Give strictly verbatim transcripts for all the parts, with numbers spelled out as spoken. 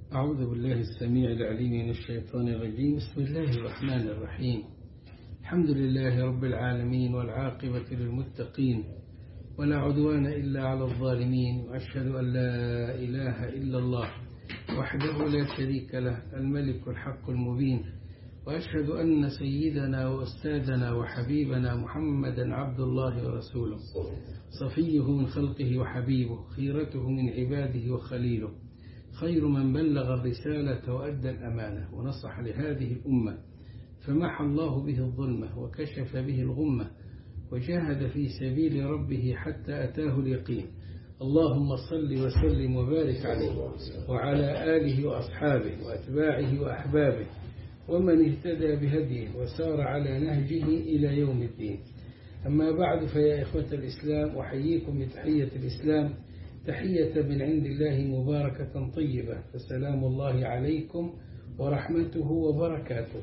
أعوذ بالله السميع العليم من الشيطان الرجيم. بسم الله الرحمن الرحيم. الحمد لله رب العالمين، والعاقبة للمتقين، ولا عدوان إلا على الظالمين، وأشهد أن لا إله إلا الله وحده لا شريك له الملك الحق المبين، وأشهد أن سيدنا وأستاذنا وحبيبنا محمدا عبد الله ورسوله، صفيه من خلقه وحبيبه، خيرته من عباده وخليله، خير من بلغ الرسالة وأدى الأمانة ونصح لهذه الأمة، فمحى الله به الظلمة وكشف به الغمة، وجاهد في سبيل ربه حتى أتاه اليقين. اللهم صل وسلم وبارك عليه وعلى آله وأصحابه وأتباعه وأحبابه ومن اهتدى بهديه وسار على نهجه إلى يوم الدين. أما بعد، فيا إخوة الإسلام، أحييكم بتحية الإسلام، تحية من عند الله مباركة طيبة، فسلام الله عليكم ورحمته وبركاته.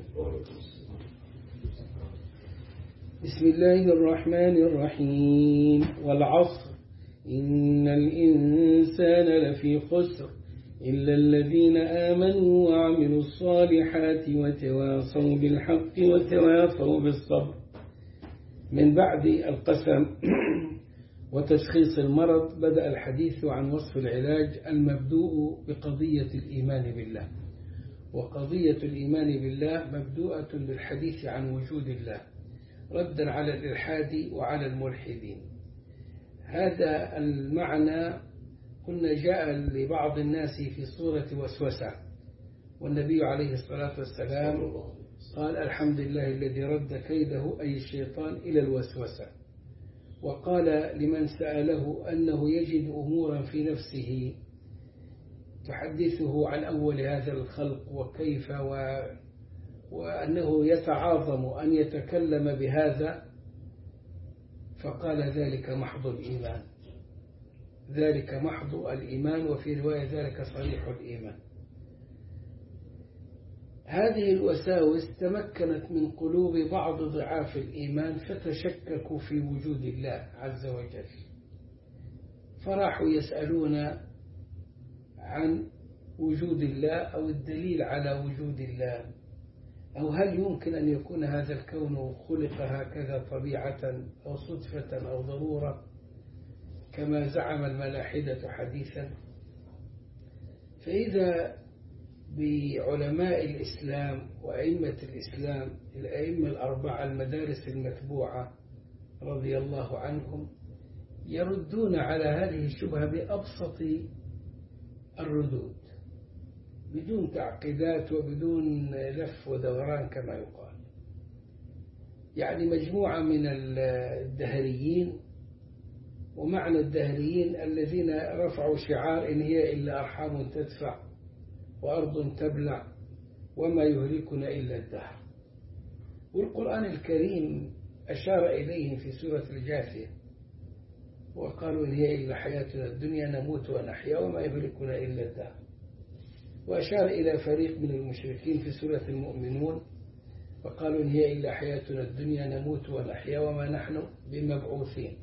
بسم الله الرحمن الرحيم. والعصر إن الإنسان لفي خسر إلا الذين آمنوا وعملوا الصالحات وتواصوا بالحق وتواصوا بالصبر. من بعد القسم وتشخيص المرض بدأ الحديث عن وصف العلاج المبدوء بقضية الإيمان بالله. وقضية الإيمان بالله مبدوءة بالحديث عن وجود الله ردا على الإلحاد وعلى الملحدين. هذا المعنى قلنا جاء لبعض الناس في صورة وسوسة، والنبي عليه الصلاة والسلام قال: الحمد لله الذي رد كيده أي الشيطان إلى الوسوسة. وقال لمن سأله أنه يجد أمورا في نفسه تحدثه عن أول هذا الخلق وكيف و... وأنه يتعاظم أن يتكلم بهذا، فقال: ذلك محض الإيمان، ذلك محض الإيمان، وفي رواية ذلك صريح الإيمان. هذه الوساوس تمكنت من قلوب بعض ضعاف الإيمان فتشككوا في وجود الله عز وجل، فراحوا يسألون عن وجود الله أو الدليل على وجود الله، أو هل يمكن أن يكون هذا الكون خلق هكذا طبيعة أو صدفة أو ضرورة كما زعم الملاحدة حديثا. فإذا بعلماء الإسلام وأئمة الإسلام، الأئمة الأربعة المدارس المتبوعة رضي الله عنهم، يردون على هذه الشبهة بأبسط الردود بدون تعقيدات وبدون لف ودوران كما يقال. يعني مجموعة من الدهريين، ومعنى الدهريين الذين رفعوا شعار إن هي إلا أرحام تدفع وأرض تبلع وما يهلكنا إلا الدهر. والقرآن الكريم أشار إليهم في سورة الجاثية وقالوا إن هي إلا حياتنا الدنيا نموت ونحيا وما يهلكنا إلا الدهر. وأشار إلى فريق من المشركين في سورة المؤمنون وقالوا إن هي إلا حياتنا الدنيا نموت ونحيا وما نحن بمبعوثين.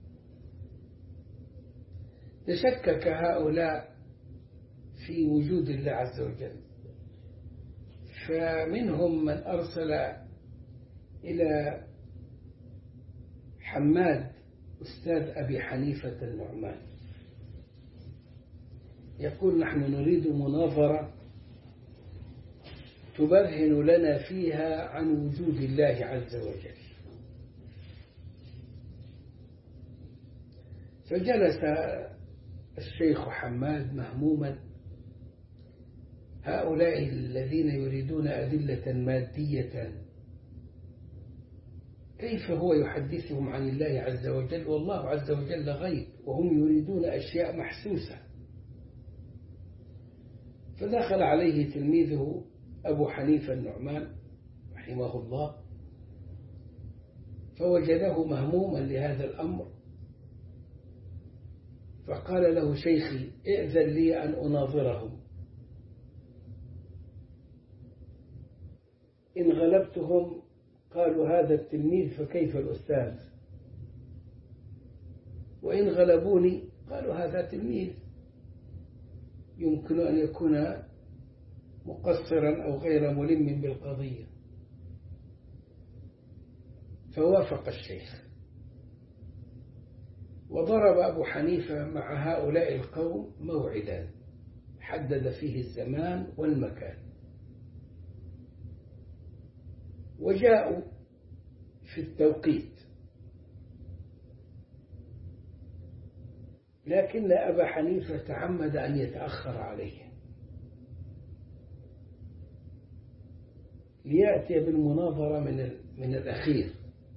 تشكك هؤلاء في وجود الله عز وجل، فمنهم من أرسل إلى حماد أستاذ أبي حنيفة النعمان يقول: نحن نريد مناظرة تبرهن لنا فيها عن وجود الله عز وجل. فجلس الشيخ حماد مهموما، هؤلاء الذين يريدون أدلة مادية كيف هو يحدثهم عن الله عز وجل والله عز وجل غيب، وهم يريدون أشياء محسوسة. فدخل عليه تلميذه أبو حنيفة النعمان رحمه الله، فوجده مهموما لهذا الأمر، فقال له: شيخي ائذن لي أن أناظرهم، إن غلبتهم قالوا هذا التلميذ فكيف الأستاذ، وإن غلبوني قالوا هذا تلميذ يمكن أن يكون مقصرا أو غير ملم بالقضية. فوافق الشيخ، وضرب أبو حنيفة مع هؤلاء القوم موعدا حدد فيه الزمان والمكان، وجاءوا في التوقيت، لكن أبا حنيفة تعمد أن يتأخر عليه ليأتي بالمناظرة من من الأخير.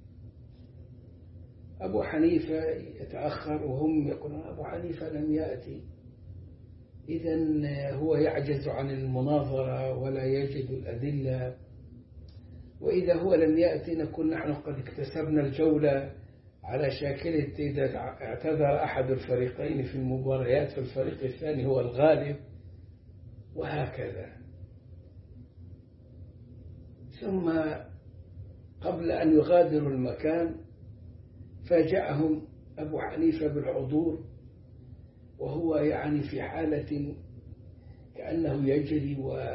أبو حنيفة يتأخر وهم يقولون أبو حنيفة لم يأتي، إذن هو يعجز عن المناظرة ولا يجد الأدلة، وإذا هو لم يأتي نكون نحن قد اكتسبنا الجولة على شاكلة إذا اعتذر أحد الفريقين في المباريات فالفريق الثاني هو الغالب، وهكذا. ثم قبل أن يغادروا المكان فاجأهم أبو حنيفة بالحضور، وهو يعني في حالة كأنه يجري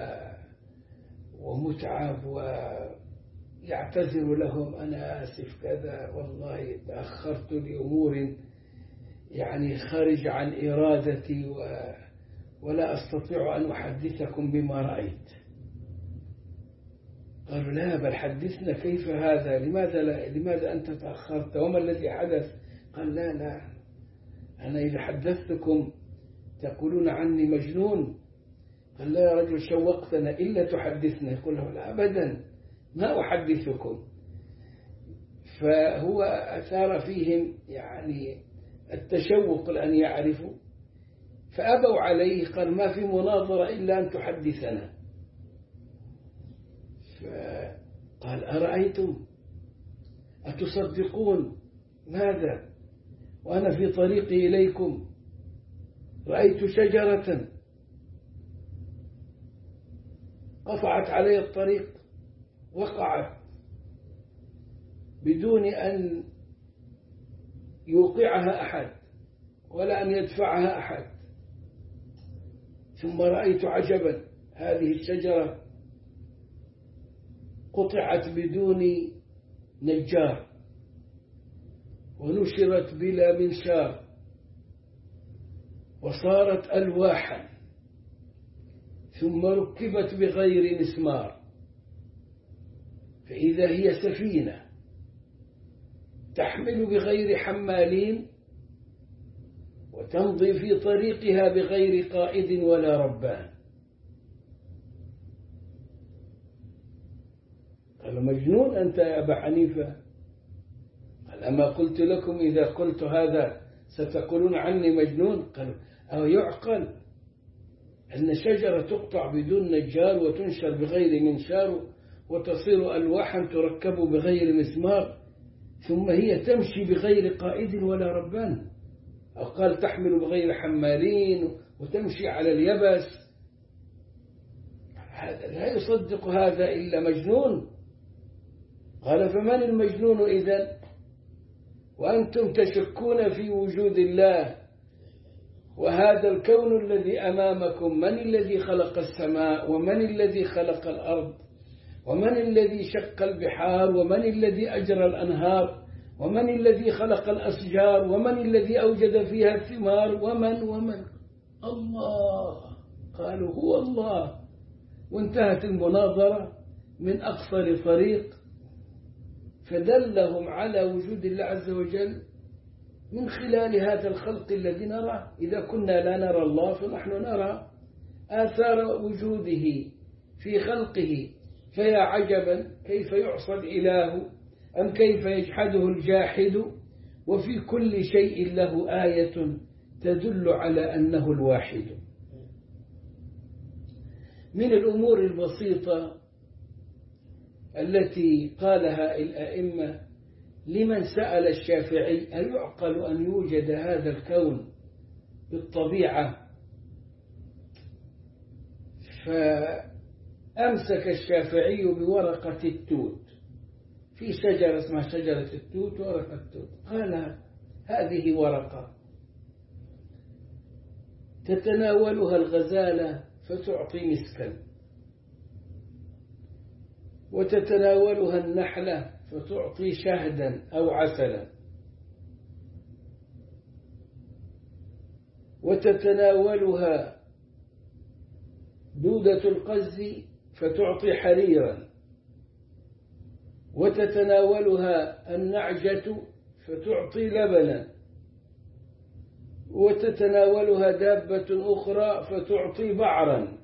ومتعب، ويعتذر لهم أنا آسف كذا والله تأخرت لأمور يعني خارج عن إرادتي ولا أستطيع أن أحدثكم بما رأيت. قالوا لا بل حدثنا كيف هذا، لماذا, لا لماذا أنت تأخرت وما الذي حدث؟ قال لا لا أنا إذا حدثتكم تقولون عني مجنون. قال لا يا رجل شوقتنا إلا تحدثنا. يقول له لا أبدا ما أحدثكم. فهو أثار فيهم يعني التشوق لأن يعرفوا، فأبوا عليه. قال ما في مناظرة إلا أن تحدثنا. فقال أرأيتم أتصدقون ماذا وأنا في طريقي إليكم رأيت شجرة قطعت علي الطريق، وقعت بدون أن يوقعها أحد ولا أن يدفعها أحد. ثم رأيت عجبا، هذه الشجرة قطعت بدون نجار ونشرت بلا منشار وصارت ألواحا ثم ركبت بغير مسمار، فإذا هي سفينة تحمل بغير حمالين وتمضي في طريقها بغير قائد ولا ربان. قال مجنون أنت يا أبا حنيفة؟ قال أما قلت لكم إذا قلت هذا ستقولون عني مجنون؟ قالوا أو يعقل أن شجرة تقطع بدون نجار وتنشر بغير منشار وتصير ألواحا تركب بغير مسمار ثم هي تمشي بغير قائد ولا ربان؟ أو قال تحمل بغير حمالين وتمشي على اليبس؟ هذا لا يصدق هذا إلا مجنون. قال فمن المجنون إذن وأنتم تشكون في وجود الله وهذا الكون الذي أمامكم؟ من الذي خلق السماء ومن الذي خلق الأرض ومن الذي شق البحار ومن الذي أجرى الأنهار ومن الذي خلق الأشجار ومن الذي أوجد فيها الثمار ومن ومن الله. قالوا هو الله، وانتهت المناظرة من أقصر طريق. فدلهم على وجود الله عز وجل من خلال هذا الخلق الذي نراه. إذا كنا لا نرى الله فنحن نرى آثار وجوده في خلقه. فيا عجبا كيف يعصى الإله أم كيف يجحده الجاحد وفي كل شيء له آية تدل على أنه الواحد. من الأمور البسيطة التي قالها الأئمة لمن سأل الشافعي هل يعقل أن يوجد هذا الكون بالطبيعة؟ فأمسك الشافعي بورقة التوت، في شجرة اسمها شجرة التوت ورقة التوت. قال هذه ورقة تتناولها الغزالة فتعطي مسكا وتتناولها النحلة فتعطي شهدا أو عسلا، وتتناولها دودة القز فتعطي حريرا، وتتناولها النعجة فتعطي لبنا، وتتناولها دابة أخرى فتعطي بعرا.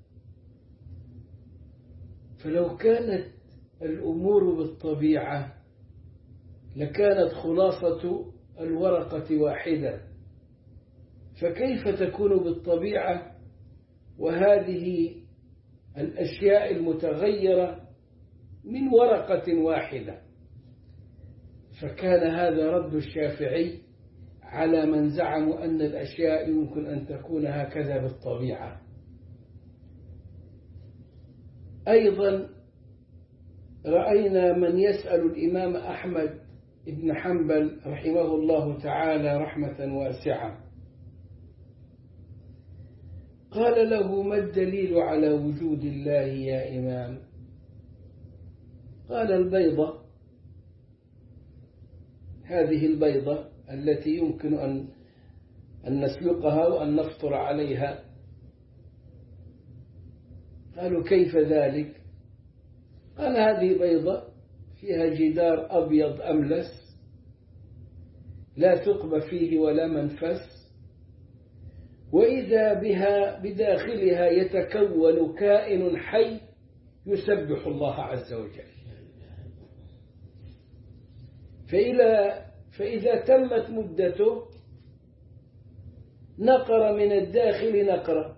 فلو كانت الأمور بالطبيعة لكانت خلاصة الورقة واحدة، فكيف تكون بالطبيعة وهذه الأشياء المتغيرة من ورقة واحدة؟ فكان هذا رد الشافعي على من زعموا أن الأشياء يمكن أن تكون هكذا بالطبيعة. أيضا رأينا من يسأل الإمام أحمد بن حنبل رحمه الله تعالى رحمة واسعة، قال له: ما الدليل على وجود الله يا إمام؟ قال: البيضة، هذه البيضة التي يمكن أن أن نسلقها وأن نفطر عليها. قالوا: كيف ذلك؟ قال: هذه بيضة فيها جدار أبيض أملس لا ثقب فيه ولا منفس، وإذا بها بداخلها يتكون كائن حي يسبح الله عز وجل. فإلى فإذا تمت مدته نقر من الداخل نقرة،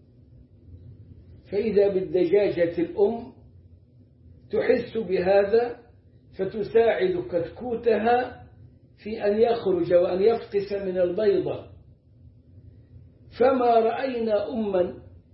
فإذا بالدجاجة الأم تحس بهذا فتساعد كتكوتها في أن يخرج وأن يفقس من البيضة. فما رأينا أما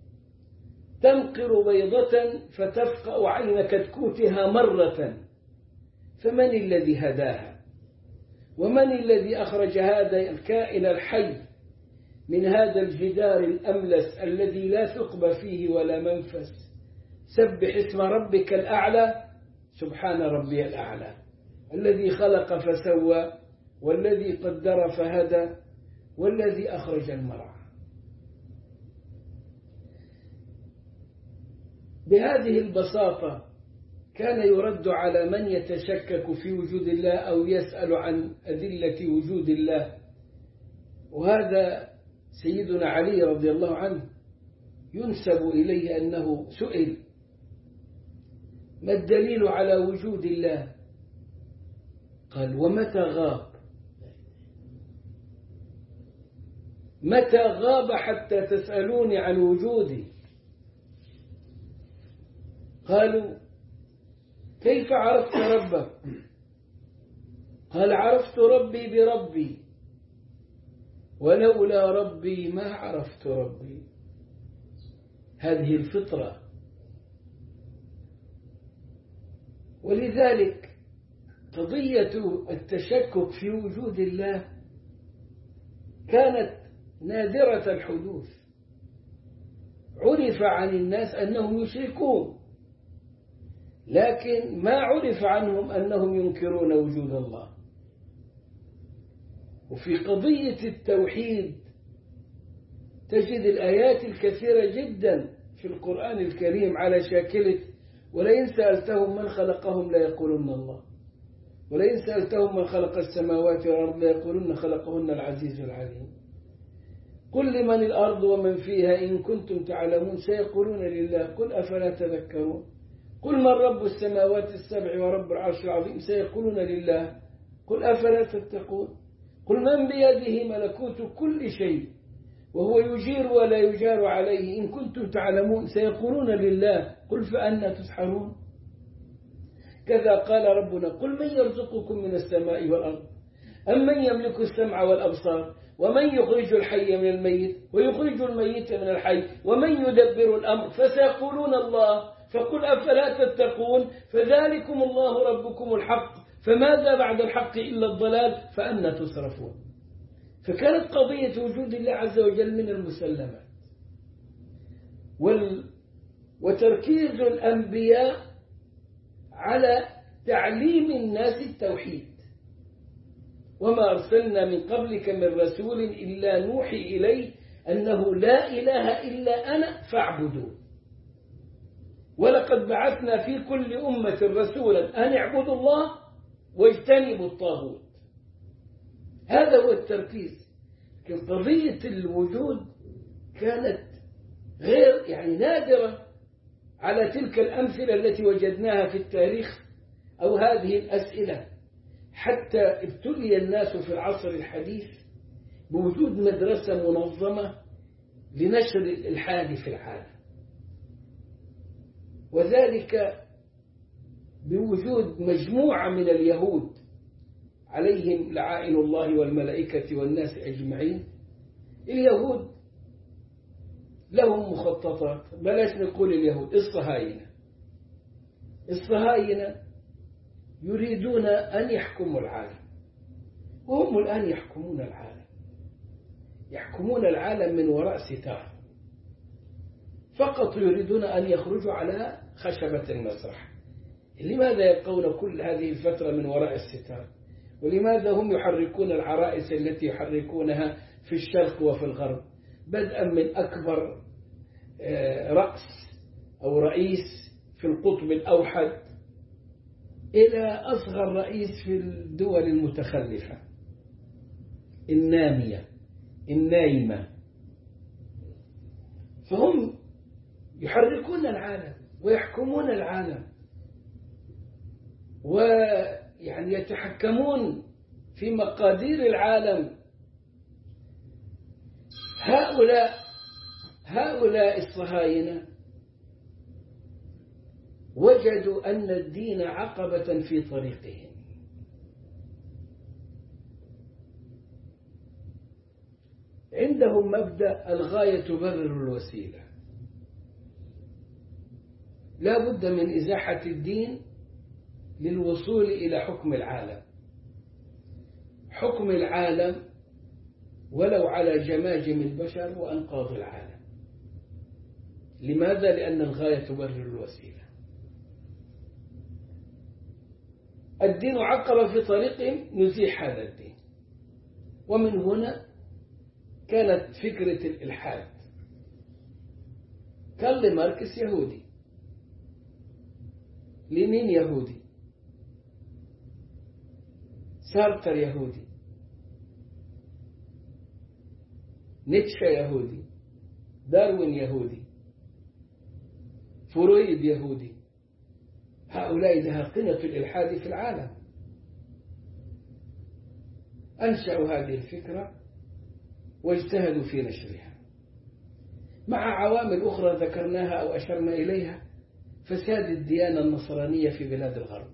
تنقر بيضة فتفقأ عين كتكوتها مرة، فمن الذي هداها؟ ومن الذي أخرج هذا الكائن الحي من هذا الجدار الأملس الذي لا ثقب فيه ولا منفس؟ سبح اسم ربك الأعلى، سبحان ربي الأعلى، الذي خلق فسوى، والذي قدر فهدى، والذي أخرج المرعى. بهذه البساطة كان يرد على من يتشكك في وجود الله أو يسأل عن أدلة وجود الله. وهذا سيدنا علي رضي الله عنه ينسب إليه أنه سئل: ما الدليل على وجود الله؟ قال: ومتى غاب؟ متى غاب حتى تسألوني عن وجودي؟ قالوا: كيف عرفت ربك؟ قال: عرفت ربي بربي، ولولا ربي ما عرفت ربي. هذه الفطرة. ولذلك قضية التشكك في وجود الله كانت نادرة الحدوث. عرف عن الناس أنهم يشركون، لكن ما عرف عنهم أنهم ينكرون وجود الله. وفي قضية التوحيد تجد الآيات الكثيرة جدا في القرآن الكريم على شاكلة: ولئن سألتهم من خلقهم ليقولن الله، ولئن سألتهم من خلق السماوات والأرض ليقولن خلقهن العزيز العليم. قل لمن الأرض ومن فيها إن كنتم تعلمون سيقولون لله قل أفلا تذكرون. قل من رب السماوات السبع ورب العرش العظيم سيقولون لله قل أفلا تتقون. قل من بيده ملكوت كل شيء وهو يجير ولا يجار عليه إن كنتم تعلمون سيقولون لله قل فأنى تسحرون. كذا قال ربنا: قل من يرزقكم من السماء والأرض أم من يملك السمع والأبصار ومن يخرج الحي من الميت ويخرج الميت من الحي ومن يدبر الأمر فسيقولون الله فقل أفلا تتقون. فذلكم الله ربكم الحق فماذا بعد الحق إلا الضلال فأنى تصرفون. فكانت قضية وجود الله عز وجل من المسلمات. وال... وتركيز الأنبياء على تعليم الناس التوحيد. وما أرسلنا من قبلك من رسول إلا نوحي إليه أنه لا إله إلا أنا فاعبدون، ولقد بعثنا في كل أمة رسولا أن اعبدوا الله واجتنبوا الطاغوت. هذا هو التركيز. قضية الوجود كانت غير يعني نادرة على تلك الأمثلة التي وجدناها في التاريخ أو هذه الأسئلة، حتى ابتلي الناس في العصر الحديث بوجود مدرسة منظمة لنشر الإلحاد في العالم، وذلك بوجود مجموعة من اليهود عليهم لعائن الله والملائكة والناس أجمعين. اليهود لهم مخططات، بلاش نقول اليهود، الصهاينة. الصهاينة يريدون أن يحكموا العالم، وهم الآن يحكمون العالم، يحكمون العالم من وراء ستار، فقط يريدون أن يخرجوا على خشبة المسرح. لماذا يبقون كل هذه الفترة من وراء الستار؟ ولماذا هم يحركون العرائس التي يحركونها في الشرق وفي الغرب، بدءا من أكبر رأس أو رئيس في القطب الأوحد إلى أصغر رئيس في الدول المتخلفة النامية النايمة. فهم يحركون العالم ويحكمون العالم، ويعني يتحكمون في مقادير العالم. هؤلاء هؤلاء الصهاينة وجدوا أن الدين عقبة في طريقهم، عندهم مبدأ الغاية تبرر الوسيلة. لا بد من إزاحة الدين للوصول إلى حكم العالم، حكم العالم ولو على جماجم البشر وأنقاض العالم. لماذا؟ لأن الغاية تبرر الوسيلة. الدين عقب في طريقهم، نزيح هذا الدين. ومن هنا كانت فكرة الإلحاد. كارل ماركس يهودي، لينين يهودي، سارتر يهودي، نيتشه يهودي، داروين يهودي، فرويد يهودي. هؤلاء ذهاقنة الإلحاد في العالم أنشأوا هذه الفكرة واجتهدوا في نشرها، مع عوامل أخرى ذكرناها أو أشرنا إليها: فساد الديانة النصرانية في بلاد الغرب،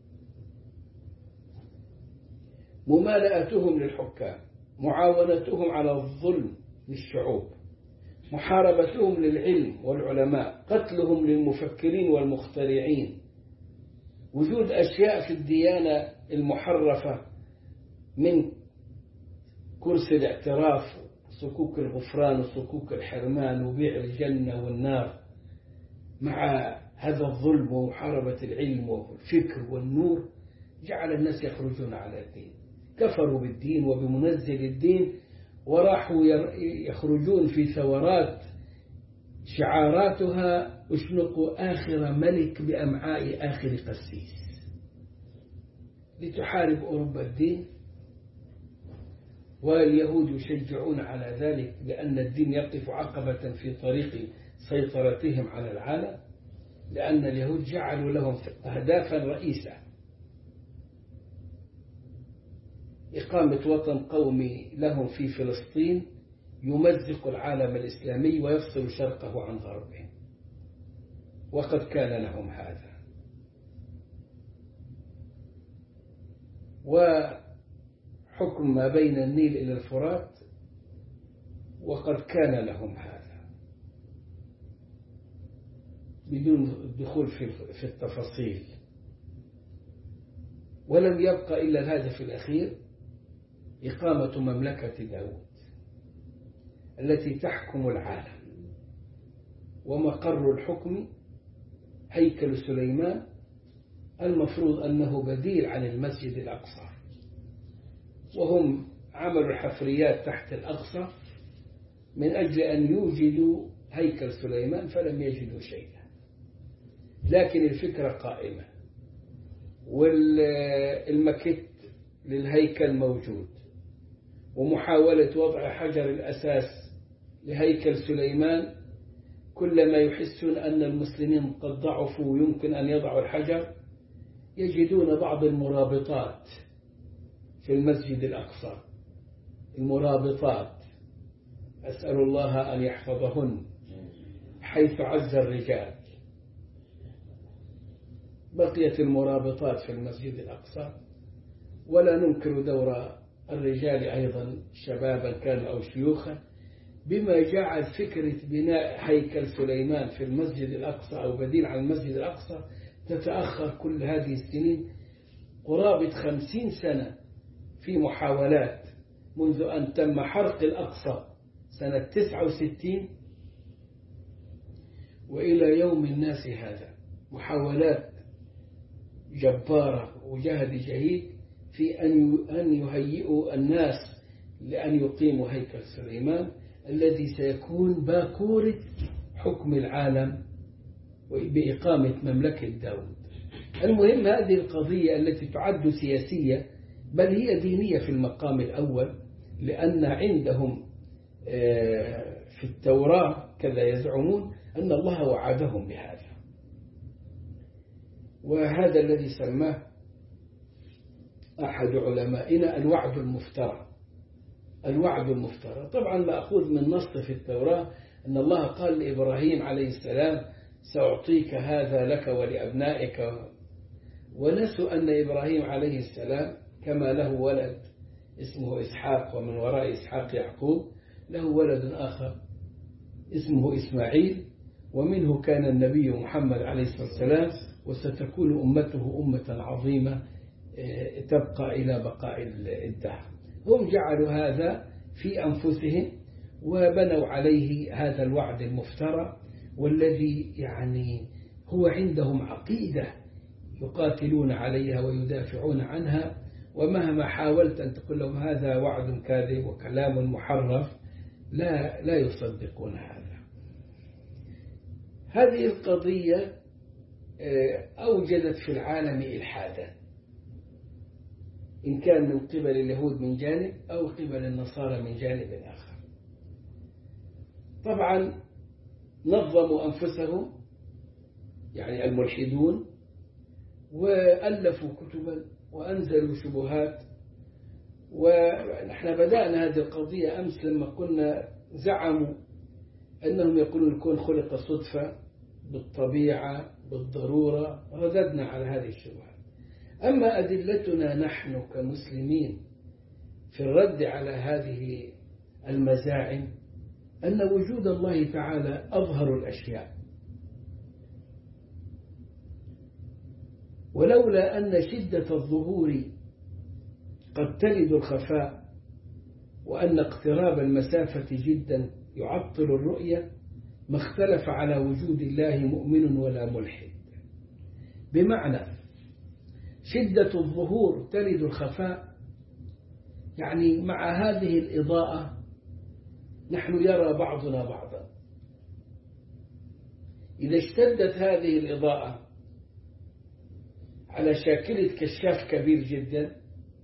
ممالأتهم للحكام، معاونتهم على الظلم للشعوب، محاربتهم للعلم والعلماء، قتلهم للمفكرين والمخترعين، وجود أشياء في الديانة المحرفة من كرسي الاعتراف، صكوك الغفران وصكوك الحرمان وبيع الجنة والنار، مع هذا الظلم ومحاربة العلم والفكر والنور، جعل الناس يخرجون على الدين، كفروا بالدين وبمنزل الدين، وراحوا يخرجون في ثورات شعاراتها: اشنقوا آخر ملك بأمعاء آخر قسيس، لتحارب أوروبا الدين. واليهود يشجعون على ذلك لأن الدين يقف عقبة في طريق سيطرتهم على العالم، لأن اليهود جعلوا لهم أهدافا رئيسة: إقامة وطن قومي لهم في فلسطين يمزق العالم الإسلامي ويفصل شرقه عن غربه، وقد كان لهم هذا. وحكم ما بين النيل إلى الفرات، وقد كان لهم هذا، بدون الدخول في التفاصيل. ولم يبقى إلا الهدف الأخير: إقامة مملكة داود التي تحكم العالم، ومقر الحكم هيكل سليمان المفروض أنه بديل عن المسجد الأقصى، وهم عملوا الحفريات تحت الأقصى من أجل أن يوجدوا هيكل سليمان فلم يجدوا شيئا، لكن الفكرة قائمة والمكت للهيكل موجود، ومحاولة وضع حجر الأساس لهيكل سليمان كلما يحسون أن المسلمين قد ضعفوا ويمكن أن يضعوا الحجر يجدون بعض المرابطات في المسجد الأقصى، المرابطات أسأل الله أن يحفظهن حيث عز الرجال. بقيت المرابطات في المسجد الأقصى، ولا ننكر دور الرجال أيضا شبابا كانوا أو شيوخا، بما جعل فكرة بناء هيكل سليمان في المسجد الأقصى أو بديل عن المسجد الأقصى تتأخر كل هذه السنين، قرابة خمسين سنة في محاولات منذ أن تم حرق الأقصى سنة تسعة وستين وإلى يوم الناس هذا، محاولات جبارة وجهد جهيد في أن يهيئوا الناس لأن يقيموا هيكل سليمان الذي سيكون باكورة حكم العالم بإقامة مملكة داود. المهم هذه القضية التي تعد سياسية بل هي دينية في المقام الأول، لأن عندهم في التوراة كذا يزعمون أن الله وعدهم بهذا، وهذا الذي سماه أحد علمائنا الوعد المفترى. الوعد المفترى طبعا مأخوذ من نص في التوراة أن الله قال لإبراهيم عليه السلام سأعطيك هذا لك ولأبنائك، ونسوا أن إبراهيم عليه السلام كما له ولد اسمه إسحاق ومن وراء إسحاق يعقوب، له ولد آخر اسمه إسماعيل، ومنه كان النبي محمد عليه الصلاة والسلام، وستكون أمته أمة عظيمة تبقى إلى بقاء الدهر. هم جعلوا هذا في أنفسهم وبنوا عليه هذا الوعد المفترى، والذي يعني هو عندهم عقيدة يقاتلون عليها ويدافعون عنها، ومهما حاولت أن تقول لهم هذا وعد كاذب وكلام محرف لا لا يصدقون هذا. هذه القضية أوجدت في العالم إلحادا، إن كان من قبل اليهود من جانب أو قبل النصارى من جانب آخر. طبعا نظموا أنفسهم يعني الملحدون، وألفوا كتبا وأنزلوا شبهات، ونحن بدأنا هذه القضية أمس لما قلنا زعموا أنهم يقولون الكون خلق صدفة بالطبيعة بالضرورة، رددنا على هذه الشبهات. أما أدلتنا نحن كمسلمين في الرد على هذه المزاعم أن وجود الله تعالى أظهر الأشياء، ولولا أن شدة الظهور قد تلد الخفاء، وأن اقتراب المسافة جدا يعطل الرؤية، ما اختلف على وجود الله مؤمن ولا ملحد. بمعنى شدة الظهور تلد الخفاء، يعني مع هذه الإضاءة نحن يرى بعضنا بعضا. إذا اشتدت هذه الإضاءة على شاكلة كشاف كبير جدا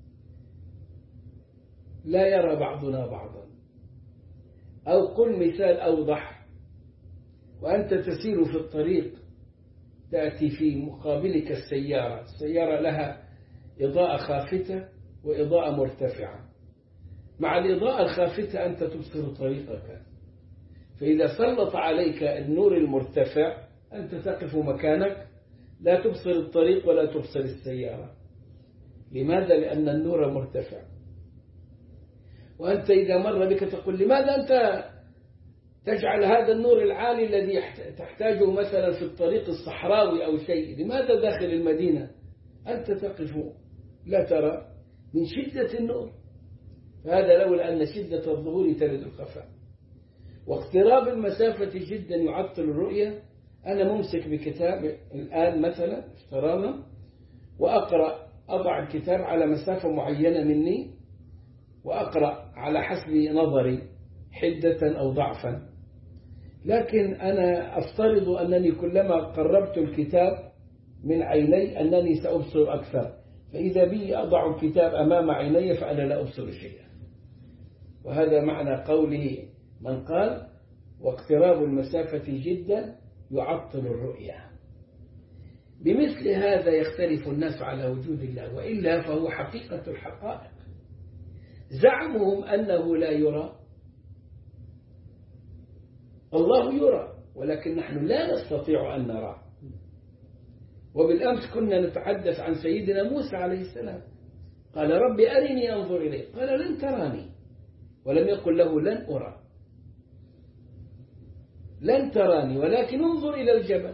لا يرى بعضنا بعضا. أو قل مثال أوضح، وأنت تسير في الطريق تأتي في مقابلك السيارة، السيارة لها إضاءة خافتة وإضاءة مرتفعة، مع الإضاءة الخافتة أنت تبصر طريقك، فإذا سلط عليك النور المرتفع أنت تقف مكانك لا تبصر الطريق ولا تبصر السيارة. لماذا؟ لأن النور مرتفع. وأنت إذا مر بك تقول لماذا أنت تجعل هذا النور العالي الذي تحتاجه مثلا في الطريق الصحراوي أو شيء، لماذا داخل المدينة؟ أنت تقف لا ترى من شدة النور. فهذا لولا أن شدة الظهور تلد الخفاء، واقتراب المسافة جدا يعطل الرؤية. أنا ممسك بكتاب الآن مثلا افتراضا وأقرأ، أضع الكتاب على مسافة معينة مني وأقرأ على حسب نظري حدة أو ضعفا. لكن أنا أفترض أنني كلما قربت الكتاب من عيني أنني سأبصر أكثر، فإذا بي أضع الكتاب أمام عيني فأنا لا أبصر شيئا. وهذا معنى قوله من قال واقتراب المسافة جدا يعطل الرؤية. بمثل هذا يختلف الناس على وجود الله، وإلا فهو حقيقة الحقائق. زعمهم أنه لا يرى، الله يرى، ولكن نحن لا نستطيع أن نراه. وبالأمس كنا نتحدث عن سيدنا موسى عليه السلام، قال ربي أرني أنظر إليك، قال لن تراني، ولم يقل له لن أرى، لن تراني ولكن انظر إلى الجبل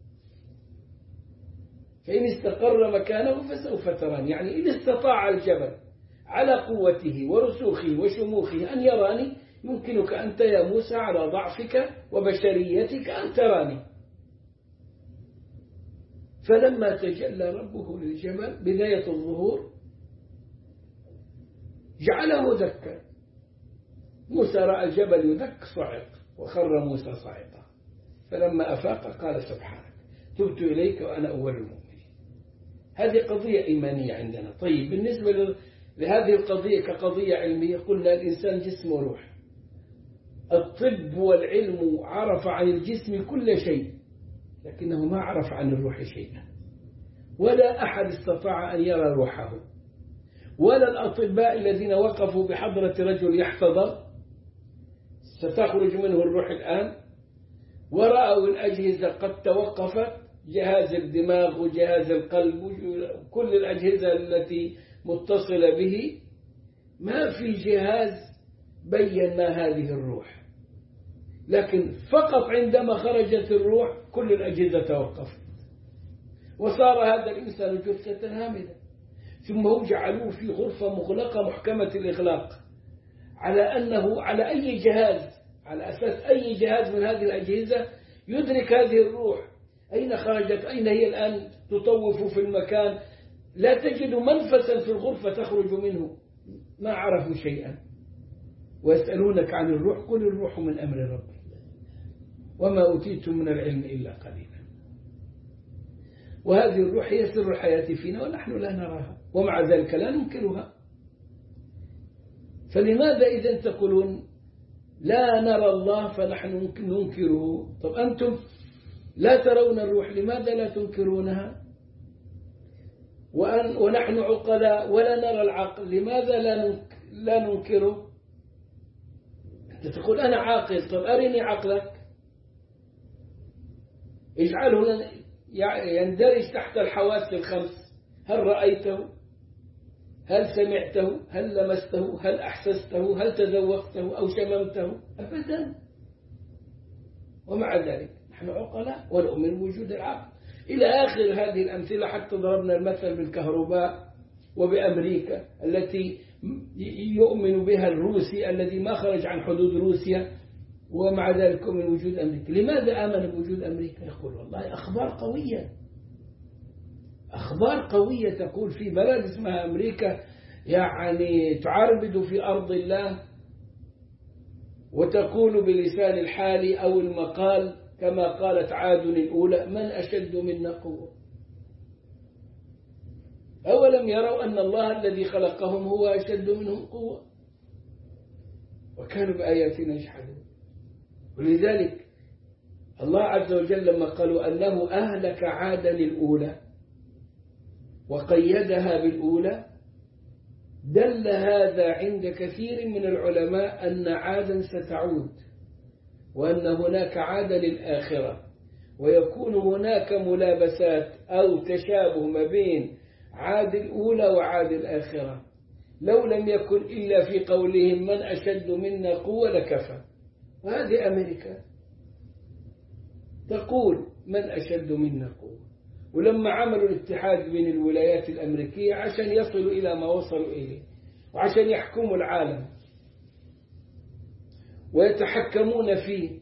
فإن استقر مكانه فسوف تراني. يعني إذا استطاع الجبل على قوته ورسوخه وشموخه أن يراني، يمكنك أنت يا موسى على ضعفك وبشريتك أن تراني. فلما تجلى ربه للجبل بداية الظهور جعله دكا، موسى رأى الجبل يدك صعق وخر موسى صاعقا، فلما أفاق قال سبحانك تبت إليك وأنا أول المؤمنين. هذه قضية إيمانية عندنا. طيب بالنسبة لهذه القضية كقضية علمية، قلنا الإنسان جسم وروح. الطب والعلم عرف عن الجسم كل شيء، لكنه ما عرف عن الروح شيئا، ولا أحد استطاع أن يرى روحه، ولا الأطباء الذين وقفوا بحضرة رجل يحتضر ستخرج منه الروح الآن، ورأوا الأجهزة قد توقفت، جهاز الدماغ وجهاز القلب وكل الأجهزة التي متصلة به، ما في جهاز بين ما هذه الروح. لكن فقط عندما خرجت الروح كل الأجهزة توقفت، وصار هذا الإنسان جثة هامدة. ثم هم جعلوه في غرفة مغلقة محكمة الإغلاق، على أنه على أي جهاز، على أساس أي جهاز من هذه الأجهزة يدرك هذه الروح أين خرجت، أين هي الآن، تطوف في المكان، لا تجد منفسا في الغرفة تخرج منه. ما عرفوا شيئا. ويسألونك عن الروح قل الروح من أمر ربي وما أوتيتم من العلم إلا قليلا. وهذه الروح هي سر الحياة فينا ونحن لا نراها، ومع ذلك لا ننكرها. فلماذا إذا تقولون لا نرى الله فنحن ننكره؟ طب أنتم لا ترون الروح، لماذا لا تنكرونها؟ وأن ونحن عقلاء ولا نرى العقل، لماذا لا لا ننكره؟ أنت تقول أنا عاقل، طب أرني عقلك، اجعله يندرج تحت الحواس الخمس. هل رأيته؟ هل سمعته؟ هل لمسته؟ هل أحسسته؟ هل تذوقته أو شممته؟ أبدا. ومع ذلك نحن عقلاء ونؤمن بوجود العقل إلى آخر هذه الأمثلة، حتى ضربنا المثل بالكهرباء وبأمريكا التي يؤمن بها الروسي الذي ما خرج عن حدود روسيا، ومع ذلك من وجود أمريكا. لماذا آمن بوجود أمريكا؟ يقول والله أخبار قوية، أخبار قوية تقول في بلد اسمها أمريكا يعني تعربد في أرض الله، وتقول بلسان الحال أو المقال كما قالت عاد الأولى من أشد منا قوة. أولم يروا أن الله الذي خلقهم هو أشد منهم قوة، وكانوا بآياتنا يجحدون. ولذلك الله عز وجل لما قالوا أنه أهلك عادا الأولى وقيدها بالأولى، دل هذا عند كثير من العلماء أن عادا ستعود، وأن هناك عادا للآخرة، ويكون هناك ملابسات أو تشابه ما بين عاد الأولى وعاد الآخرة. لو لم يكن إلا في قولهم من أشد منا قوة لكفى. وهذه أمريكا تقول من أشد منا قوة، ولما عملوا الاتحاد بين الولايات الأمريكية عشان يصلوا إلى ما وصلوا إليه وعشان يحكموا العالم ويتحكمون فيه،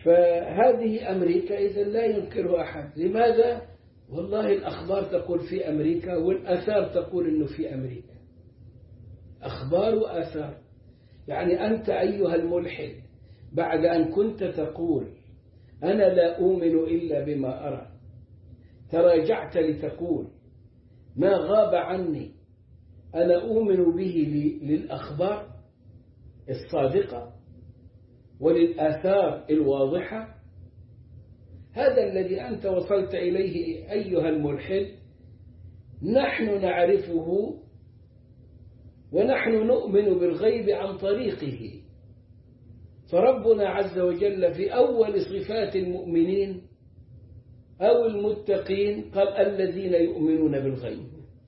فهذه أمريكا إذا لا ينكرها أحد. لماذا؟ والله الأخبار تقول في أمريكا، والآثار تقول إنه في أمريكا. أخبار وآثار. يعني أنت أيها الملحد بعد أن كنت تقول أنا لا أؤمن إلا بما أرى، تراجعت لتقول ما غاب عني أنا أؤمن به للأخبار الصادقة وللآثار الواضحة. هذا الذي أنت وصلت إليه أيها الملحد نحن نعرفه، ونحن نؤمن بالغيب عن طريقه. فربنا عز وجل في أول صفات المؤمنين أو المتقين قال الذين يؤمنون بالغيب.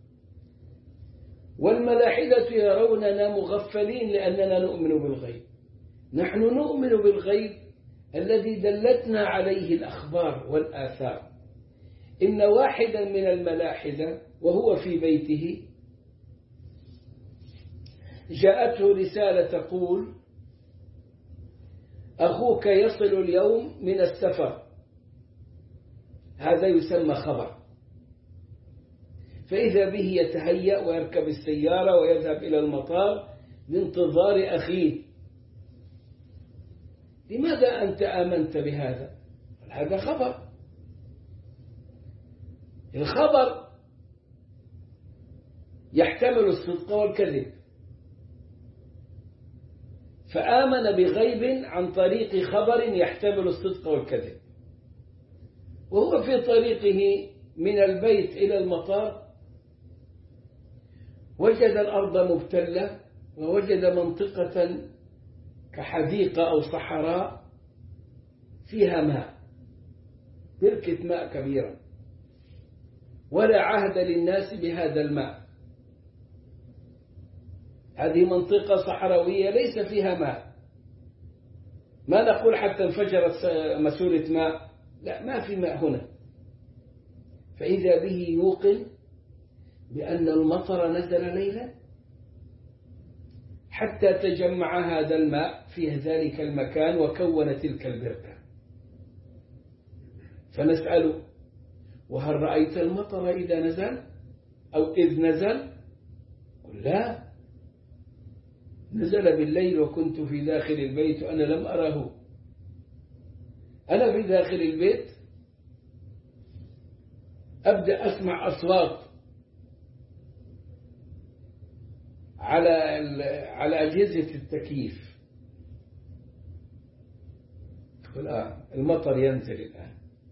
والملاحدة يروننا مغفلين لأننا نؤمن بالغيب. نحن نؤمن بالغيب الذي دلتنا عليه الأخبار والآثار. إن واحدا من الملاحدة وهو في بيته جاءته رسالة تقول أخوك يصل اليوم من السفر، هذا يسمى خبر. فإذا به يتهيأ ويركب السيارة ويذهب إلى المطار لانتظار أخيه. لماذا أنت آمنت بهذا؟ هذا خبر. الخبر يحتمل الصدق والكذب، فآمن بغيب عن طريق خبر يحتمل الصدق والكذب. وهو في طريقه من البيت إلى المطار وجد الأرض مبتلة، ووجد منطقة كحديقة أو صحراء فيها ماء، بركة ماء كبيرة، ولا عهد للناس بهذا الماء. هذه منطقة صحراوية ليس فيها ماء. ما نقول حتى انفجرت ماسورة ماء، لا، ما في ماء هنا. فإذا به يوقن بأن المطر نزل ليلا حتى تجمع هذا الماء في ذلك المكان وكون تلك البركة. فنسأله وهل رأيت المطر إذا نزل أو إذ نزل؟ قل لا، نزل بالليل وكنت في داخل البيت وأنا لم أره. أنا في داخل البيت أبدأ أسمع أصوات على على أجهزة التكييف. تقول آه المطر ينزل الآن،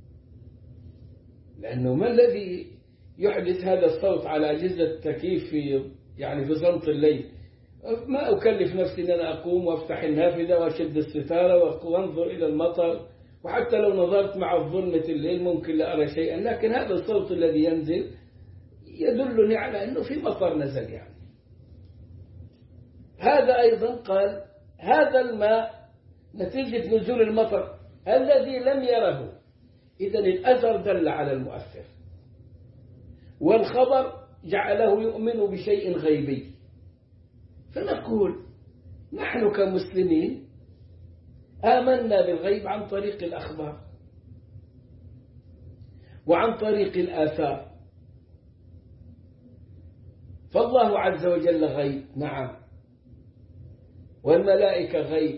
لأنه ما الذي يحدث هذا الصوت على أجهزة التكييف في يعني في صمت الليل؟ ما أكلف نفسي أن أنا أقوم وأفتح النافذة وأشد الستارة وأنظر إلى المطر، وحتى لو نظرت مع ظلمة الليل ممكن لا أرى شيئا، لكن هذا الصوت الذي ينزل يدلني على أنه في مطر نزل. يعني هذا أيضا قال هذا الماء نتيجة نزول المطر الذي لم يره. إذن الأثر دل على المؤثر، والخبر جعله يؤمن بشيء غيبي. فنقول نحن كمسلمين آمنا بالغيب عن طريق الأخبار وعن طريق الآثار. فالله عز وجل غيب، نعم، والملائكة غيب،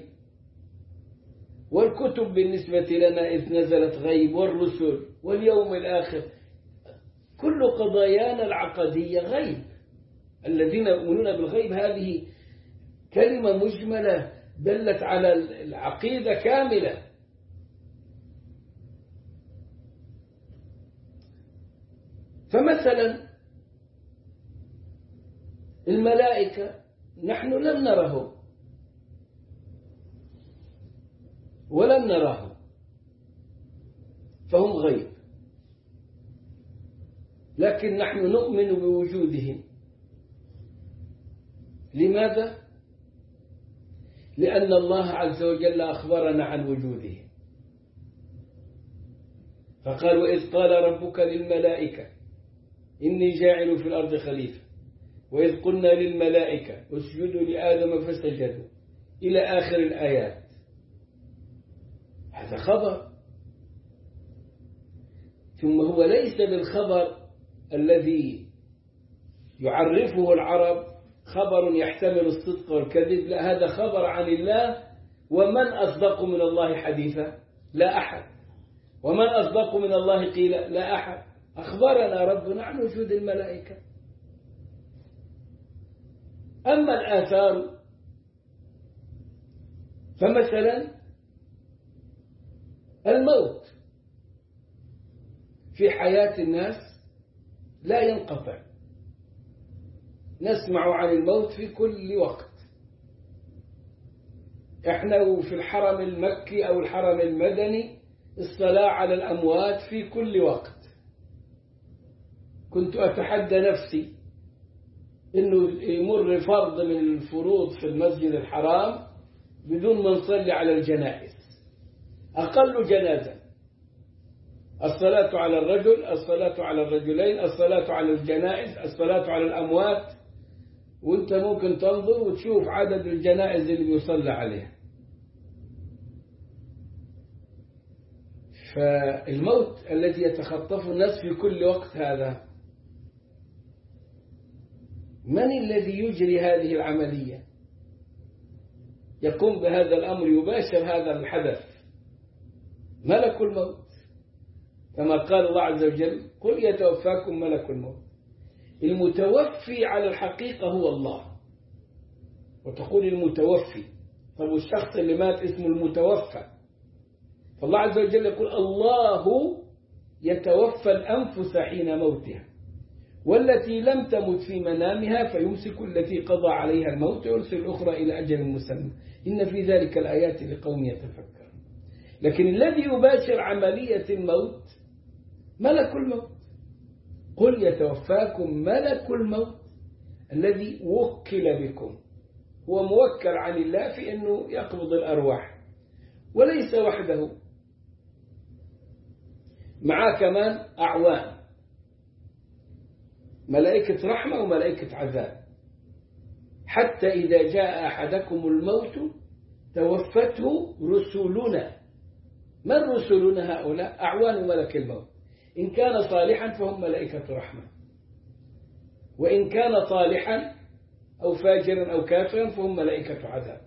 والكتب بالنسبة لنا إذ نزلت غيب، والرسل واليوم الآخر، كل قضايانا العقدية غيب. الذين يؤمنون بالغيب هذه كلمة مجملة دلت على العقيدة كاملة. فمثلا الملائكة نحن لم نرهم ولم نراهم، فهم غيب، لكن نحن نؤمن بوجودهم. لماذا؟ لأن الله عز وجل أخبرنا عن وجودهم. فقال وإذ قال ربك للملائكة إني جاعل في الأرض خليفة، وإذ قلنا للملائكة اسجدوا لآدم فسجدوا، إلى آخر الآيات. هذا خبر. ثم هو ليس بالخبر الذي يعرفه العرب خبر يحتمل الصدق والكذب، لا، هذا خبر عن الله. ومن أصدق من الله حديثا؟ لا أحد. ومن أصدق من الله قيلا؟ لا أحد. أخبرنا ربنا عن وجود الملائكة. أما الآثار فمثلا الموت في حياة الناس لا ينقطع، نسمع عن الموت في كل وقت. احنا في الحرم المكي أو الحرم المدني الصلاة على الأموات في كل وقت. كنت أتحدى نفسي إنه يمر فرض من الفروض في المسجد الحرام بدون ما نصلي على الجنائز. أقل جنازة الصلاة على الرجل، الصلاة على الرجلين، الصلاة على الجنائز، الصلاة على الأموات. وانت ممكن تنظر وتشوف عدد الجنائز اللي بيصلى عليها. فالموت الذي يتخطف الناس في كل وقت هذا، من الذي يجري هذه العملية؟ يقوم بهذا الأمر، يباشر هذا الحدث ملك الموت، كما قال الله عز وجل: قل يتوفاكم ملك الموت. المتوفي على الحقيقة هو الله. وتقول المتوفي، طب والشخص اللي مات اسمه المتوفى. فالله عز وجل يقول: الله يتوفى الأنفس حين موتها والتي لم تمت في منامها فيمسك التي قضى عليها الموت ويرسل الأخرى إلى أجل مسمى إن في ذلك الآيات لقوم يتفكرون. لكن الذي يباشر عملية الموت ملك الموت. قل يتوفاكم ملك الموت الذي وكل بكم. هو موكل عن الله في أنه يقبض الأرواح، وليس وحده، معاه كمان أعوان، ملائكة رحمة وملائكة عذاب. حتى إذا جاء أحدكم الموت توفته رسلنا. من رسلنا هؤلاء؟ أعوان ملك الموت. إن كان صالحا فهم ملائكة رحمة، وإن كان طالحا أو فاجرا أو كافرا فهم ملائكة عذاب.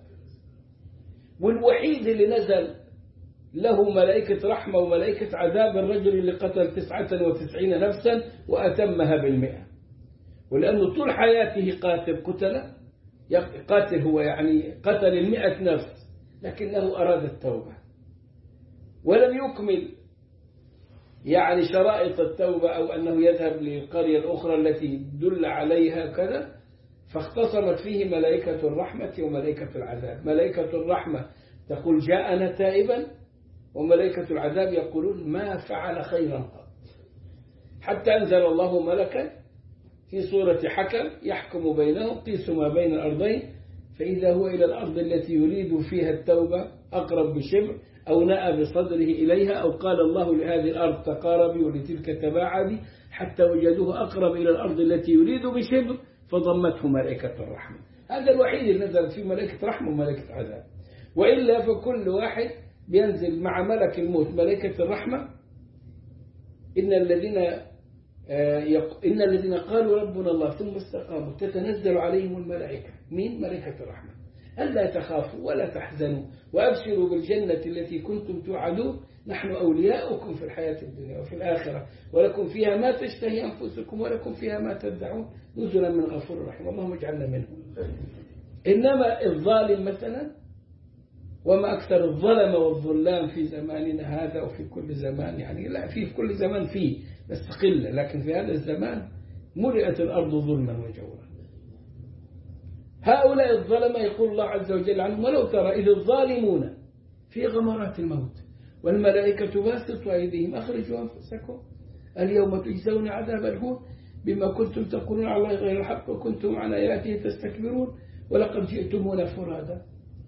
والوحيد اللي نزل له ملائكة رحمة وملائكة عذاب الرجل اللي قتل تسعة وتسعين نفسا وأتمها بالمئة. ولأنه طول حياته قاتل قتل قاتل هو يعني قتل المئة نفس، لكنه أراد التوبة ولم يكمل يعني شرائط التوبة، أو أنه يذهب للقرية الأخرى التي دل عليها كذا. فاختصمت فيه ملائكة الرحمة وملائكة العذاب. ملائكة الرحمة تقول: جاءنا تائبا، وملائكة العذاب يقولون: ما فعل خيرا قط. حتى أنزل الله ملكا في صورة حكم يحكم بينهم: قيسوا ما بين الأرضين فإذا هو إلى الأرض التي يريد فيها التوبة أقرب بشبر، أو نأى بصدره إليها، أو قال الله لهذه الأرض تقاربي ولتلك تباعدي، حتى وجدوه أقرب إلى الأرض التي يريد بشبر فضمته ملائكة الرحمة. هذا الوحيد اللي نزل فيه ملائكة رحمة وملائكة عذاب. وإلا فكل واحد بينزل مع ملك الموت ملائكة الرحمة. إن الذين إن الذين قالوا ربنا الله ثم استقاموا تتنزل عليهم الملائكة. مين؟ ملائكة الرحمة. ألا تخافوا ولا تحزنوا وأبشروا بالجنة التي كنتم توعدون نحن أولياؤكم في الحياة الدنيا وفي الآخرة ولكم فيها ما تشتهي أنفسكم ولكم فيها ما تدعون نزلا من غفور رحيم. اللهم اجعلنا منهم. إنما الظالم مثلا، وما أكثر الظلم والظلام في زماننا هذا وفي كل زمان، يعني لا في كل زمان فيه بس قلة، لكن في هذا الزمان ملئت الأرض ظلما وجورا. هؤلاء الظلمة يقول الله عز وجل عنهم: ولو ترى إذ الظالمون في غمرات الموت والملائكة باسطوا أيديهم أخرجوا أنفسكم اليوم تجزون عذاب الهون بما كنتم تقولون على الله غير الحق وكنتم عن آياته تستكبرون ولقد جئتمونا فرادا.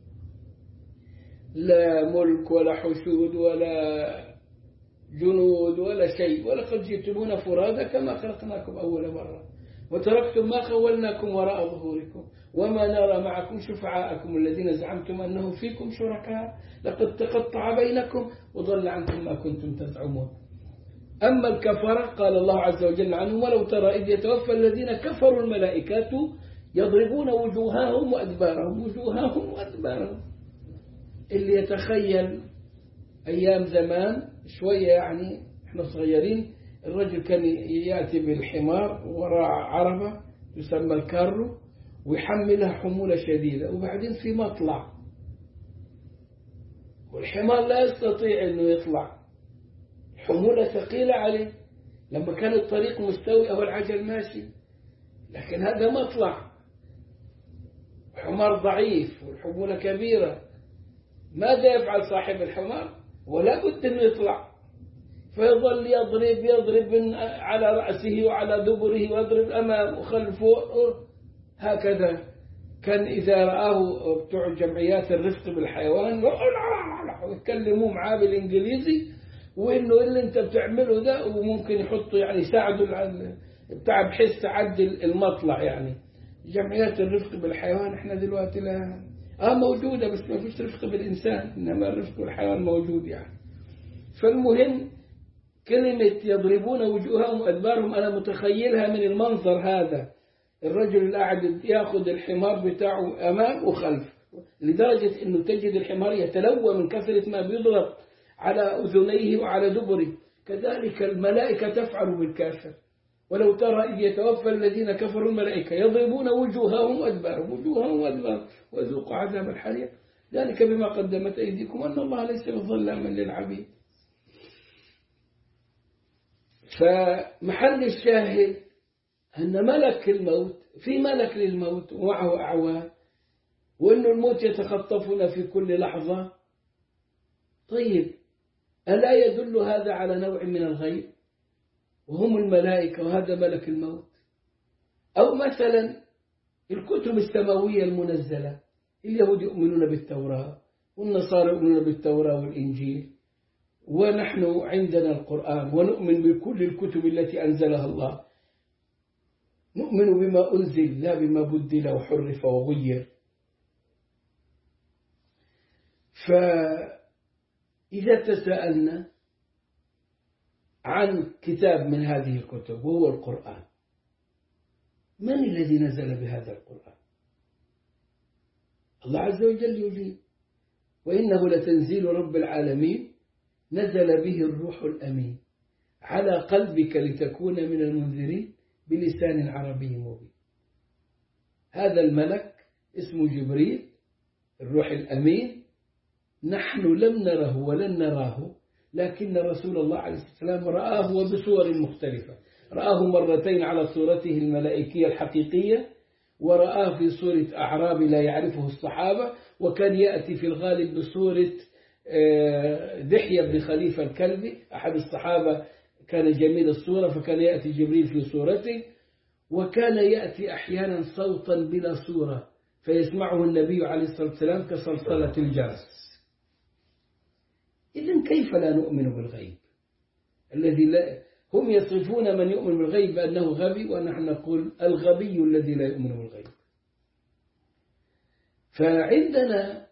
لا ملك ولا حشود ولا جنود ولا شيء، ولقد جئتمونا فرادا كما خلقناكم أول مرة وتركتم ما خولناكم وراء ظهوركم وما نرى معكم شفعاءكم الذين زعمتم أنهم فيكم شركاء لقد تقطع بينكم وضل عنكم ما كنتم تزعمون. أما الكفرة قال الله عز وجل عنهم ولو ترى إذ يتوفى الذين كفروا الملائكات يضربون وجوههم وأدبارهم وجوههم وأدبارهم. اللي يتخيل أيام زمان شوية يعني إحنا صغيرين الرجل كان يأتي بالحمار وراء عربة تسمى الكارو ويحملها حمولة شديدة وبعدين في مطلع والحمار لا يستطيع أنه يطلع حمولة ثقيلة عليه لما كان الطريق مستوي أو العجل ماشي، لكن هذا مطلع حمار ضعيف والحمولة كبيرة. ماذا يفعل صاحب الحمار؟ ولا بد أنه يطلع، فيظل يضرب يضرب على رأسه وعلى دبره ويضرب أمام وخلفه هكذا. كان إذا رآه بتوع جمعيات الرفق بالحيوان يتكلموا معاه بالإنجليزي وإنه اللي أنت بتعمله ده، وممكن يحطوا يعني يساعدوا بتاع بحيث تعدل المطلع. يعني جمعيات الرفق بالحيوان احنا دلوقتي لها اه موجودة بس ما فيش رفق بالإنسان، إنما الرفق بالحيوان موجود يعني. فالمهم كلمة يضربون وجوههم وأدبارهم أنا متخيلها من المنظر هذا، الرجل اللي قاعد ياخذ الحمار بتاعه أمام وخلف، لدرجة إنه تجد الحمار يتلوى من كثرة ما بيضرب على أذنيه وعلى دبره. كذلك الملائكة تفعل بالكافر. ولو ترى إذ يتوفى الذين كفروا الملائكة يضربون وجوههم وأدبارهم وجوههم وأدبارهم وذوقوا عذاب الحريق ذلك بما قدمت أيديكم وأن الله ليس بظلام للعبيد. فمحل الشاهد أن ملك الموت في ملك للموت ومعه أعوان، وأن الموت يتخطفنا في كل لحظة. طيب ألا يدل هذا على نوع من الغيب وهم الملائكة وهذا ملك الموت؟ أو مثلا الكتب السماوية المنزلة، اليهود يؤمنون بالتوراة والنصارى يؤمنون بالتوراة والإنجيل، ونحن عندنا القرآن ونؤمن بكل الكتب التي أنزلها الله، نؤمن بما أنزل لا بما بدل وحرف وغير. فإذا تساءلنا عن كتاب من هذه الكتب وهو القرآن، من الذي نزل بهذا القرآن؟ الله عز وجل يجيب وإنه لتنزيل رب العالمين نزل به الروح الأمين على قلبك لتكون من المنذرين بلسان عربي مبين. هذا الملك اسمه جبريل الروح الأمين، نحن لم نره ولن نراه، لكن رسول الله عليه الصلاة والسلام رآه وبصور مختلفة. رآه مرتين على صورته الملائكية الحقيقية، ورآه في صورة أعراب لا يعرفه الصحابة، وكان يأتي في الغالب بصورة دحية بن خليفة الكلبي أحد الصحابة، كان جميل الصورة فكان يأتي جبريل في صورته، وكان يأتي أحيانا صوتا بلا صورة فيسمعه النبي عليه الصلاة والسلام كصلصلة الجرس. إذن كيف لا نؤمن بالغيب الذي لا هم يصفون من يؤمن بالغيب بأنه غبي، ونحن نقول الغبي الذي لا يؤمن بالغيب. فعندنا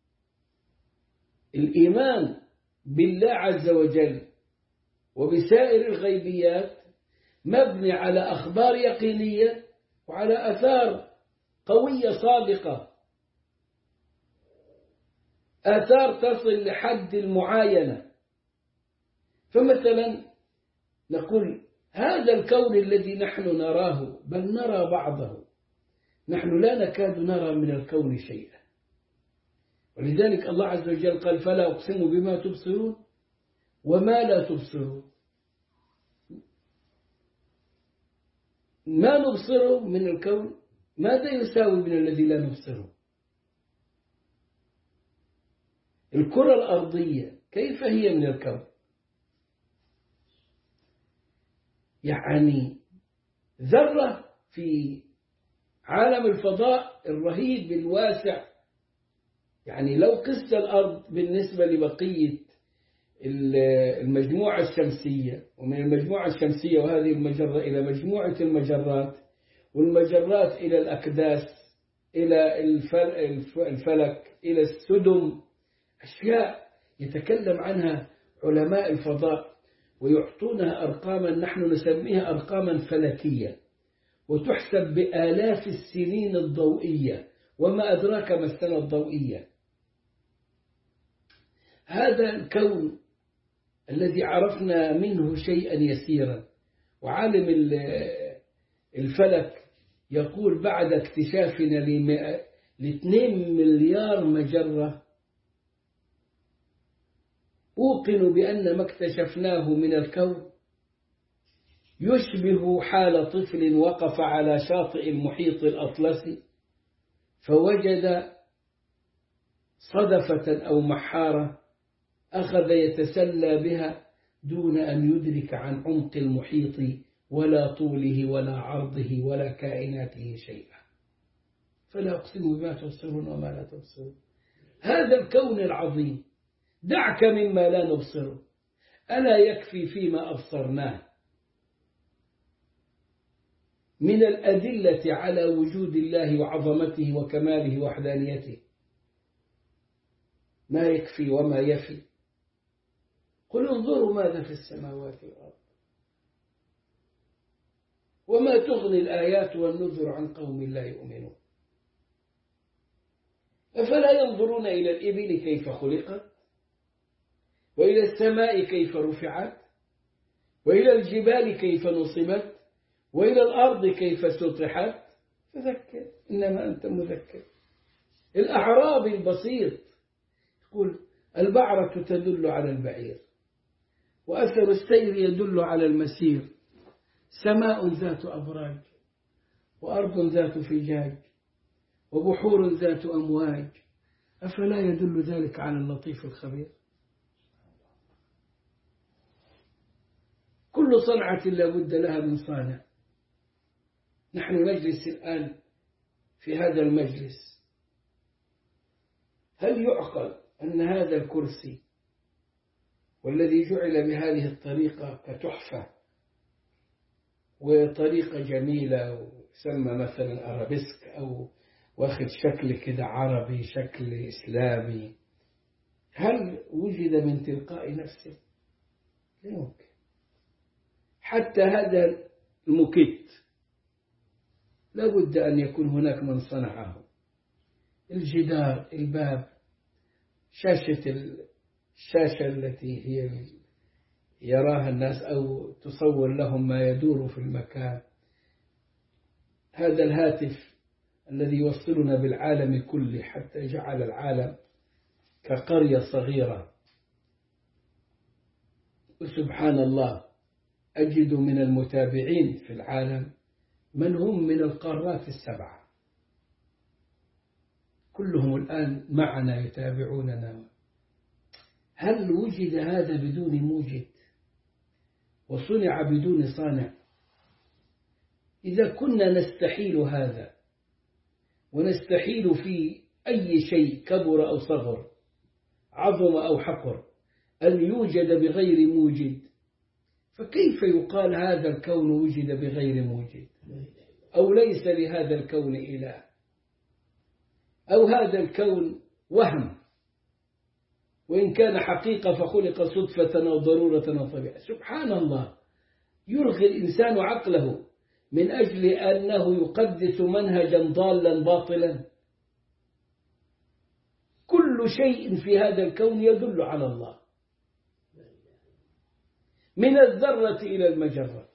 الإيمان بالله عز وجل وبسائر الغيبيات مبني على أخبار يقينية وعلى آثار قوية صادقة، آثار تصل لحد المعاينة. فمثلا نقول هذا الكون الذي نحن نراه بل نرى بعضه، نحن لا نكاد نرى من الكون شيئا، ولذلك الله عز وجل قال فلا أقسم بما تبصرون وما لا تبصرون. ما نبصره من الكون ماذا يساوي من الذي لا نبصره؟ الكرة الأرضية كيف هي من الكون؟ يعني ذرة في عالم الفضاء الرهيب الواسع. يعني لو قست الأرض بالنسبة لبقية المجموعة الشمسية، ومن المجموعة الشمسية وهذه المجرة إلى مجموعة المجرات، والمجرات إلى الأكداس، إلى الفلك، إلى السدم، أشياء يتكلم عنها علماء الفضاء ويعطونها أرقاما نحن نسميها أرقاما فلكية، وتحسب بآلاف السنين الضوئية، وما أدراك ما السنة الضوئية. هذا الكون الذي عرفنا منه شيئا يسيرا، وعالم الفلك يقول بعد اكتشافنا لاثنين مليار مجرة أوقن بأن ما اكتشفناه من الكون يشبه حال طفل وقف على شاطئ المحيط الأطلسي فوجد صدفة أو محارة أخذ يتسلى بها دون أن يدرك عن عمق المحيط ولا طوله ولا عرضه ولا كائناته شيئا. فلا أقسم بما تبصرون وما لا تبصرون. هذا الكون العظيم دعك مما لا نبصره، ألا يكفي فيما أبصرناه من الأدلة على وجود الله وعظمته وكماله ووحدانيته ما يكفي وما يفي؟ قل انظروا ماذا في السماوات والأرض وما تغني الآيات والنذر عن قوم لا يؤمنون. أفلا ينظرون إلى الإبل كيف خلقت، وإلى السماء كيف رفعت، وإلى الجبال كيف نصبت، وإلى الأرض كيف سطحت؟ فذكر إنما أنت مذكر. الأعرابي البسيط يقول البعرة تدل على البعير، وأثر السير يدل على المسير، سماء ذات أبراج، وأرض ذات فجاج، وبحور ذات أمواج، أفلا يدل ذلك على اللطيف الخبير؟ كل صنعة لابد لها من صانع. نحن نجلس الآن في هذا المجلس، هل يعقل أن هذا الكرسي والذي جعل بهذه الطريقة كتحفة وطريقة جميلة وسمى مثلا أرابيسك أو واخد شكل كده عربي شكل إسلامي، هل وجد من تلقاء نفسه؟ لا يمكن. حتى هذا المكت لابد أن يكون هناك من صنعه. الجدار، الباب، شاشة الشاشة التي هي يراها الناس أو تصور لهم ما يدور في المكان، هذا الهاتف الذي يوصلنا بالعالم كله حتى جعل العالم كقرية صغيرة. وسبحان الله أجد من المتابعين في العالم من هم من القارات السبعة، كلهم الآن معنا يتابعوننا. هل وجد هذا بدون موجد وصنع بدون صانع؟ إذا كنا نستحيل هذا ونستحيل في أي شيء كبر أو صغر عظم أو حقر أن يوجد بغير موجد، فكيف يقال هذا الكون وجد بغير موجد؟ أو ليس لهذا الكون إله، أو هذا الكون وهم وإن كان حقيقة فخلق صدفة أو ضرورة أو طبيعة. سبحان الله، يرغي الإنسان عقله من أجل أنه يقدس منهجا ضالا باطلا. كل شيء في هذا الكون يدل على الله، من الذرة إلى المجرة.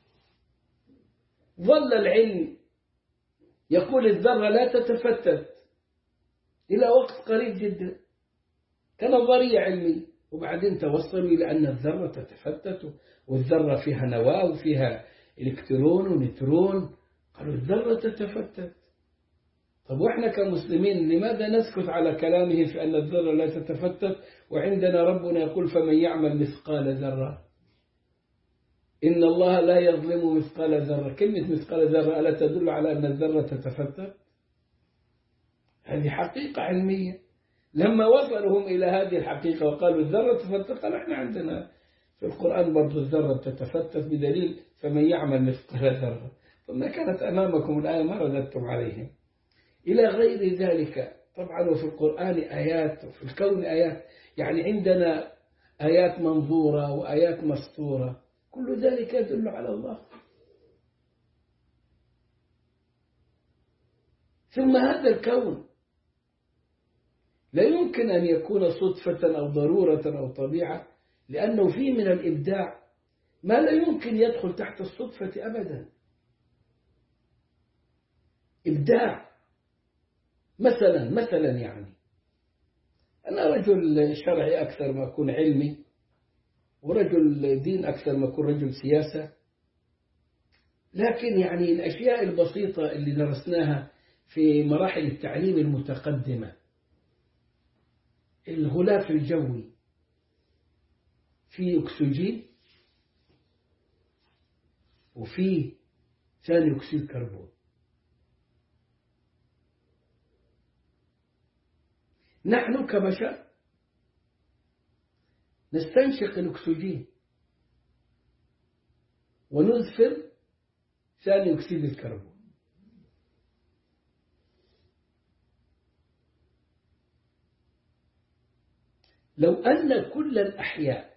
ظل العلم يقول الذرة لا تتفتت إلى وقت قريب جدا كنظرية علمية، وبعدين توصلوا إلى أن الذرة تتفتت، والذرة فيها نواة وفيها إلكترون ونيوترون، قالوا الذرة تتفتت. طب وإحنا كمسلمين لماذا نسكت على كلامهم في أن الذرة لا تتفتت وعندنا ربنا يقول فمن يعمل مثقال ذرة؟ إن الله لا يظلم مثقال ذرة. كلمة مثقال ذرة ألا تدل على أن الذرة تتفتت؟ هذه حقيقة علمية. لما وصلهم إلى هذه الحقيقة وقالوا الذرة تتفتت، قال إحنا عندنا في القرآن برضو الذرة تتفتت بدليل فمن يعمل مثقال ذرة. ثم كانت أمامكم الآية ما رددتم عليهم إلى غير ذلك. طبعا وفي القرآن آيات وفي الكون آيات، يعني عندنا آيات منظورة وآيات مسطورة، كل ذلك يدل على الله. ثم هذا الكون لا يمكن أن يكون صدفة أو ضرورة أو طبيعة، لأنه فيه من الإبداع ما لا يمكن يدخل تحت الصدفة أبدا. إبداع مثلا مثلا يعني أنا رجل شرعي أكثر ما أكون علمي، ورجل دين أكثر ما أكون رجل سياسة، لكن يعني الأشياء البسيطة اللي درسناها في مراحل التعليم المتقدمة، الغلاف الجوي فيه أكسجين وفيه ثاني أكسيد الكربون. نحن كبشر نستنشق الأكسجين ونزفر ثاني أكسيد الكربون. لو أن كل الأحياء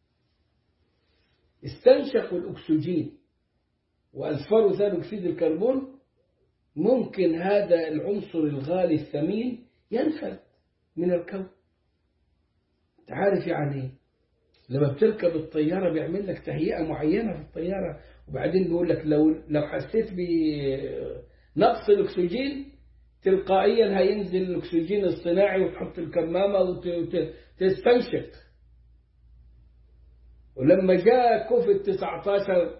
استنشقوا الأكسجين وأزفروا ثاني أكسيد الكربون، ممكن هذا العنصر الغالي الثمين ينفذ من الكون. تعرف يعني لما بتركب الطيارة بيعمل لك تهيئة معينة في الطيارة، وبعدين بيقول لك لو لو حسيت بنقص الأكسجين تلقائيا هينزل الأكسجين الصناعي وتحط الكمامة وتستنشق. ولما جاء كوفيد تسعة عشر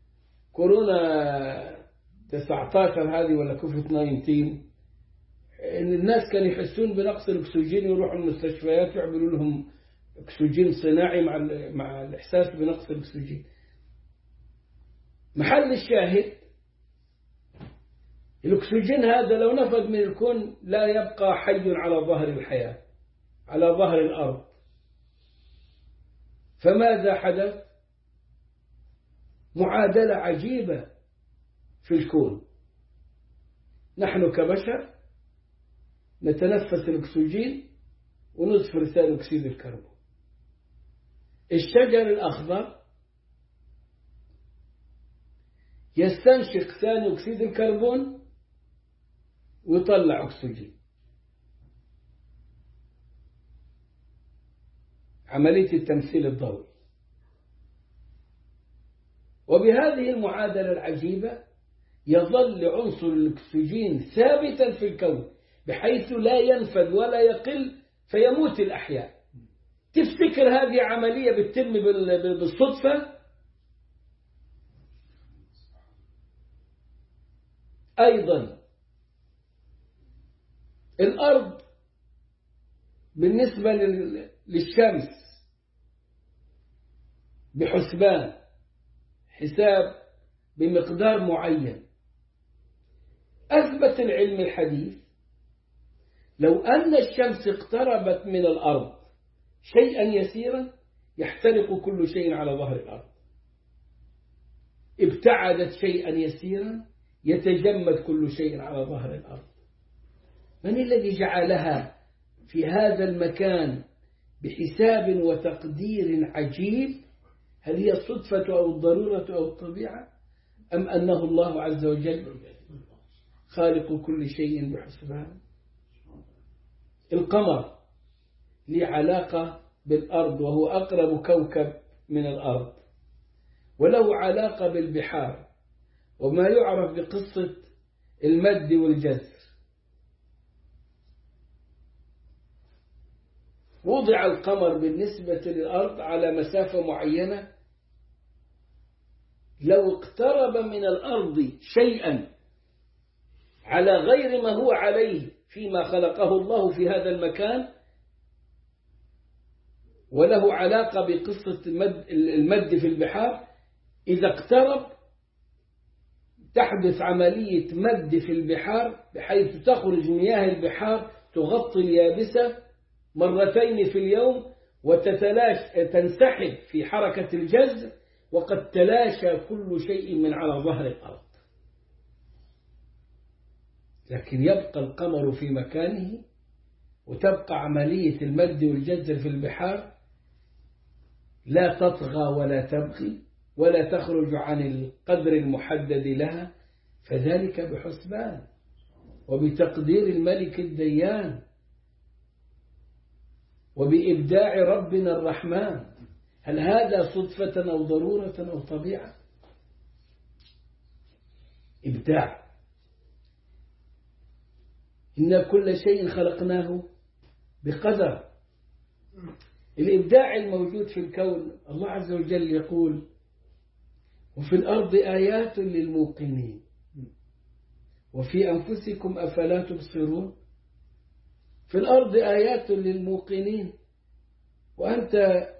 كورونا تسعة عشر هذه ولا كوفيد تسعة عشر، إن الناس كانوا يحسون بنقص الأكسجين يروحوا المستشفيات يعملوا لهم أكسجين صناعي مع مع الإحساس بنقص الأكسجين. محل الشاهد الأكسجين هذا لو نفذ من الكون لا يبقى حي على ظهر الحياة على ظهر الأرض. فماذا حدث؟ معادلة عجيبة في الكون. نحن كبشر نتنفس الأكسجين ونزفر ثاني أكسيد الكربون. الشجر الأخضر يستنشق ثاني أكسيد الكربون ويطلع أكسجين. عملية التمثيل الضوئي. وبهذه المعادلة العجيبة يظل عنصر الأكسجين ثابتا في الكون بحيث لا ينفذ ولا يقل فيموت الأحياء. تفتكر هذه عملية بتتم بالصدفة؟ أيضا الأرض بالنسبة للشمس بحسبان حساب بمقدار معين. أثبت العلم الحديث لو أن الشمس اقتربت من الأرض شيئا يسيرا يحترق كل شيء على ظهر الأرض. ابتعدت شيئا يسيرا يتجمد كل شيء على ظهر الأرض. من الذي جعلها في هذا المكان بحساب وتقدير عجيب؟ هل هي الصدفة أو الضرورة أو الطبيعة، أم أنه الله عز وجل خالق كل شيء بحسبان؟ القمر له علاقة بالأرض وهو أقرب كوكب من الأرض، وله علاقة بالبحار وما يعرف بقصة المد والجزر. وضع القمر بالنسبة للأرض على مسافة معينة، لو اقترب من الأرض شيئا على غير ما هو عليه فيما خلقه الله في هذا المكان، وله علاقة بقصة المد, المد في البحار، إذا اقترب تحدث عملية مد في البحار بحيث تخرج مياه البحار تغطي اليابسة مرتين في اليوم وتتلاش تنسحب في حركة الجزر، وقد تلاشى كل شيء من على ظهر الأرض. لكن يبقى القمر في مكانه، وتبقى عملية المد والجزر في البحار لا تطغى ولا تبغي ولا تخرج عن القدر المحدد لها، فذلك بحسبان وبتقدير الملك الديان وبإبداع ربنا الرحمن. هل هذا صدفة أو ضرورة أو طبيعة؟ إبداع. إن كل شيء خلقناه بقدر. الإبداع الموجود في الكون، الله عز وجل يقول: وفي الأرض آيات للموقنين وفي أنفسكم أفلا تبصرون. في الأرض آيات للموقنين، وأنت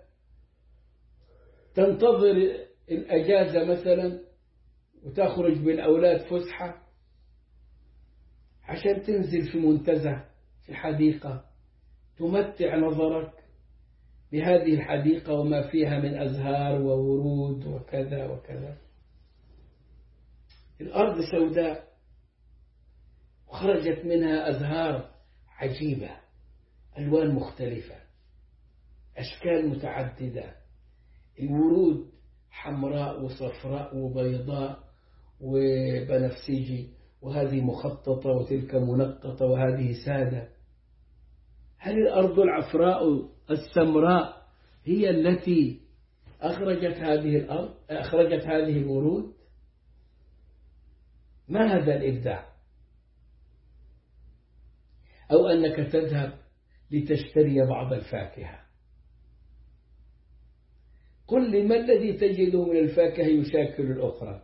تنتظر الأجازة مثلا وتخرج بالأولاد فسحة عشان تنزل في منتزه في حديقة تمتع نظرك بهذه الحديقة وما فيها من أزهار وورود وكذا وكذا. الأرض سوداء وخرجت منها أزهار عجيبة، ألوان مختلفة، أشكال متعددة، الورود حمراء وصفراء وبيضاء وبنفسجي، وهذه مخططة وتلك منقطة وهذه سادة. هل الأرض العفراء السمراء هي التي أخرجت هذه الأرض أخرجت هذه الورود؟ ما هذا الإبداع؟ أو أنك تذهب لتشتري بعض الفاكهة، قل لي ما الذي تجده من الفاكهة يشاكل الأخرى؟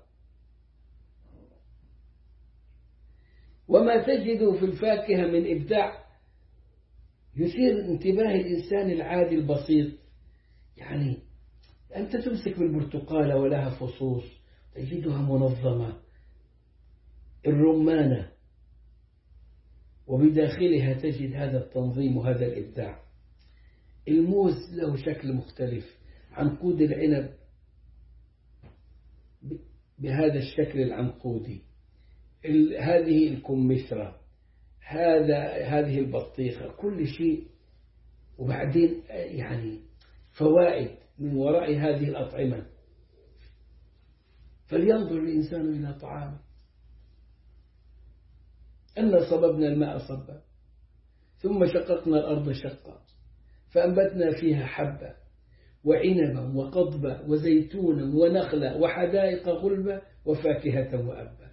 وما تجده في الفاكهة من إبداع يثير انتباه الإنسان العادي البسيط. يعني أنت تمسك بالبرتقالة ولها فصوص تجدها منظمة، الرمانة وبداخلها تجد هذا التنظيم وهذا الإبداع. الموز له شكل مختلف، عنقود العنب بهذا الشكل العنقودي، هذه الكمثرى، هذا هذه البطيخة، كل شيء. وبعدين يعني فوائد من وراء هذه الأطعمة. فلينظر الإنسان إلى طعامه. أن صببنا الماء صبا ثم شققنا الأرض شقا فأنبتنا فيها حبا وعنبا وقضبا وزيتونا ونخلا وحدائق غلبا وفاكهة وأبا.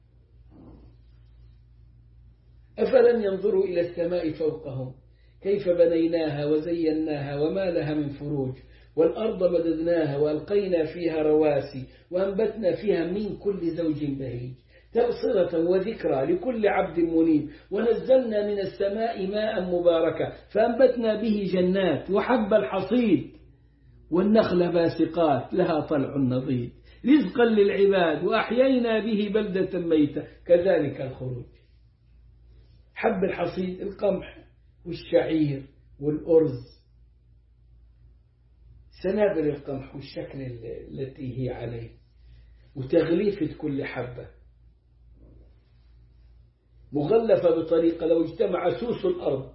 أفلم ينظروا إلى السماء فوقهم كيف بنيناها وزيناها وما لها من فروج، والأرض مددناها وألقينا فيها رواسي وأنبتنا فيها من كل زوج بهيج تبصرة وذكرى لكل عبد منيب، ونزلنا من السماء ماء مباركا فأنبتنا به جنات وحب الحصيد والنخل باسقات لها طلع نضيد رزقا للعباد وأحيينا به بلدة ميتة كذلك الخروج. حب الحصيد القمح والشعير والأرز، سنابل القمح والشكل التي هي عليه، وتغليفة كل حبة مغلفة بطريقة لو اجتمع سوس الأرض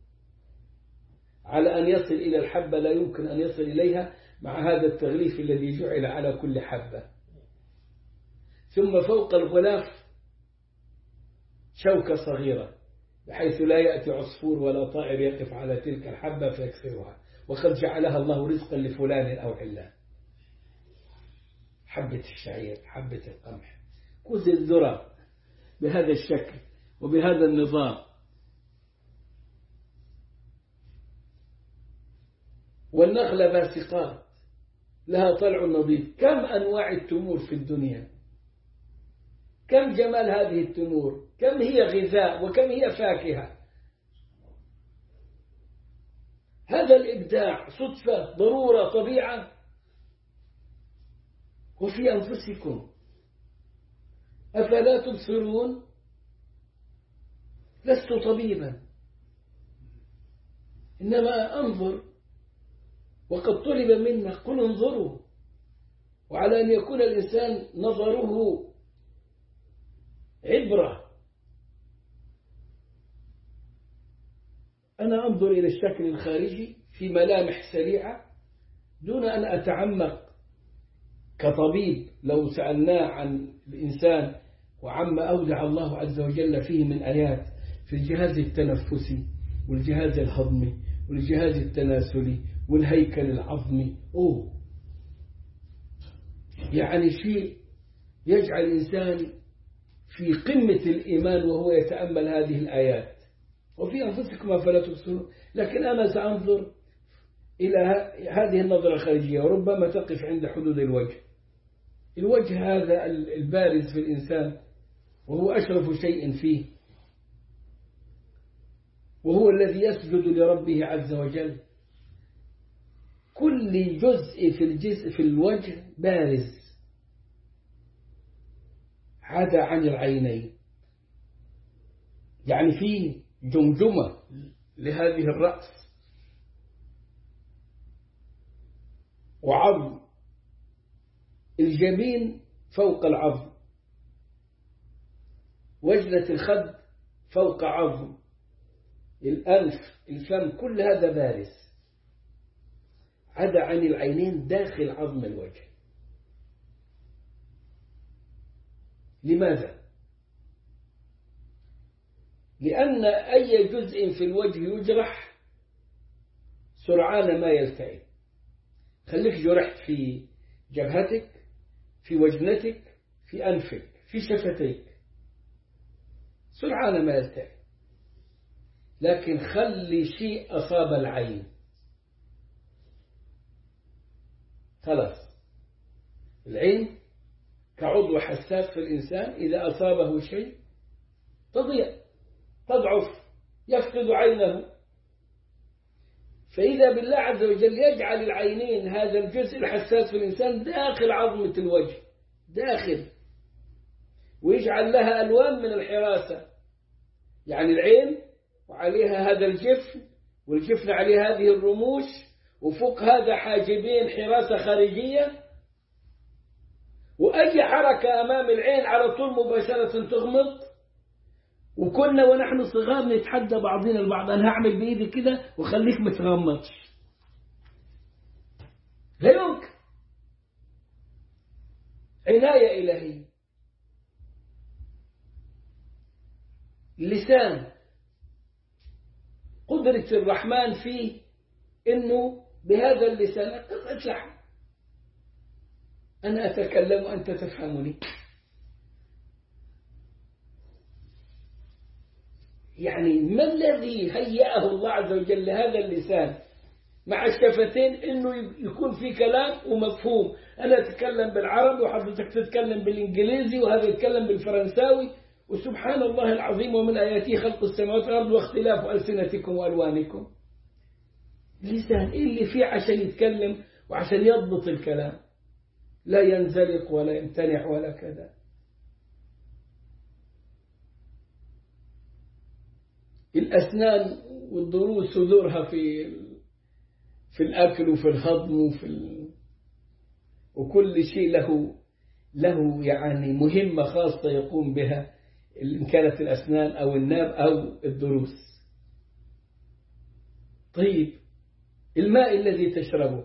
على أن يصل إلى الحبة لا يمكن أن يصل إليها مع هذا التغليف الذي جعل على كل حبة. ثم فوق الغلاف شوكة صغيرة بحيث لا يأتي عصفور ولا طائر يقف على تلك الحبة فيكسرها، وقد جعلها الله رزقا لفلان أو علان. حبة الشعير، حبة القمح، كوز الذرة بهذا الشكل وبهذا النظام. والنخل باسقات لها طلع نضيد. كم أنواع التمور في الدنيا، كم جمال هذه التمور، كم هي غذاء وكم هي فاكهة. هذا الإبداع صدفة، ضرورة، طبيعة. وفي أنفسكم أفلا تبصرون. لست طبيبا إنما أنظر، وقد طلب منا قل انظروا، وعلى أن يكون الإنسان نظره عبرة أنا أنظر إلى الشكل الخارجي في ملامح سريعة دون أن أتعمق كطبيب. لو سألناه عن الإنسان وعما أودع الله عز وجل فيه من آيات في الجهاز التنفسي والجهاز الهضمي والجهاز التناسلي والهيكل العظمي، أوه يعني شيء يجعل الإنسان في قمة الإيمان وهو يتأمل هذه الآيات. وفي أنفسكم أفلا تبصرون. لكن أنا سأنظر إلى هذه النظرة الخارجية، وربما تقف عند حدود الوجه. الوجه هذا البارز في الإنسان وهو أشرف شيء فيه، وهو الذي يسجد لربه عز وجل. كل جزء في الجزء في الوجه بارز عدا عن العينين. يعني في جمجمة لهذه الرأس وعظم الجبين فوق العظم، وجنة الخد فوق عظم الأنف، الفم، كل هذا بارز عدا عن العينين داخل عظم الوجه. لماذا؟ لأن أي جزء في الوجه يجرح سرعان ما يلتئم. خليك جرحت في جبهتك، في وجنتك، في أنفك، في شفتيك، سرعان ما يلتئم. لكن خلي شيء أصاب العين، خلاص. العين كعضو حساس في الإنسان، إذا أصابه شيء تضيع، تضعف، يفقد عينه. فإذا بالله عز وجل يجعل العينين هذا الجزء الحساس في الإنسان داخل عظمة الوجه، داخل، ويجعل لها ألوان من الحراسة. يعني العين وعليها هذا الجفن، والجفن عليه هذه الرموش، وفوق هذا حاجبين حراسة خارجية، وأي حركة أمام العين على طول مباشرة تغمض. وكنا ونحن صغار نتحدى بعضنا البعض، أنا هعمل بإيدي كده وخليك متغمضش. لا يمكن، عناية إلهية. اللسان قدرة الرحمن فيه إنه بهذا اللسان قطعة لحم، أنا أتكلم وأنت تفهمني. يعني ما الذي هيأه الله عز وجل لهذا اللسان مع الشفتين إنه يكون في كلام ومفهوم؟ أنا أتكلم بالعربي وحضرتك تتكلم بالإنجليزي وهذا يتكلم بالفرنساوي، وسبحان الله العظيم ومن آياته خلق السماوات والأرض واختلاف ألسنتكم وألوانكم. اللسان إيه اللي فيه عشان يتكلم وعشان يضبط الكلام، لا ينزلق ولا يمتنع ولا كذا. الأسنان والضروس ودورها في في الأكل وفي الهضم وفي ال... وكل شيء له له يعني مهمة خاصة يقوم بها، إن كانت الأسنان أو الناب أو الضروس. طيب الماء الذي تشربه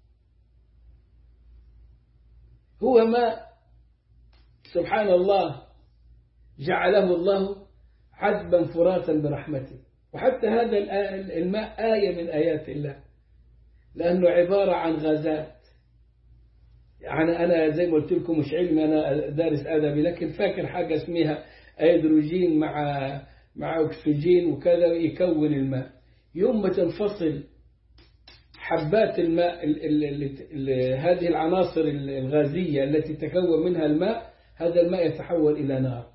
هو ماء سبحان الله جعله الله عذبا فراتا برحمته. وحتى هذا الماء آية من آيات الله، لأنه عبارة عن غازات. يعني أنا زي ما قلت لكم مش علمي، أنا دارس أدبي، لكن فاكر حاجة اسمها هيدروجين مع مع أكسجين وكذا يكون الماء. يوم ما تنفصل حبات الماء ال ال ال ال هذه العناصر الغازية التي تكون منها الماء، هذا الماء يتحول إلى نار.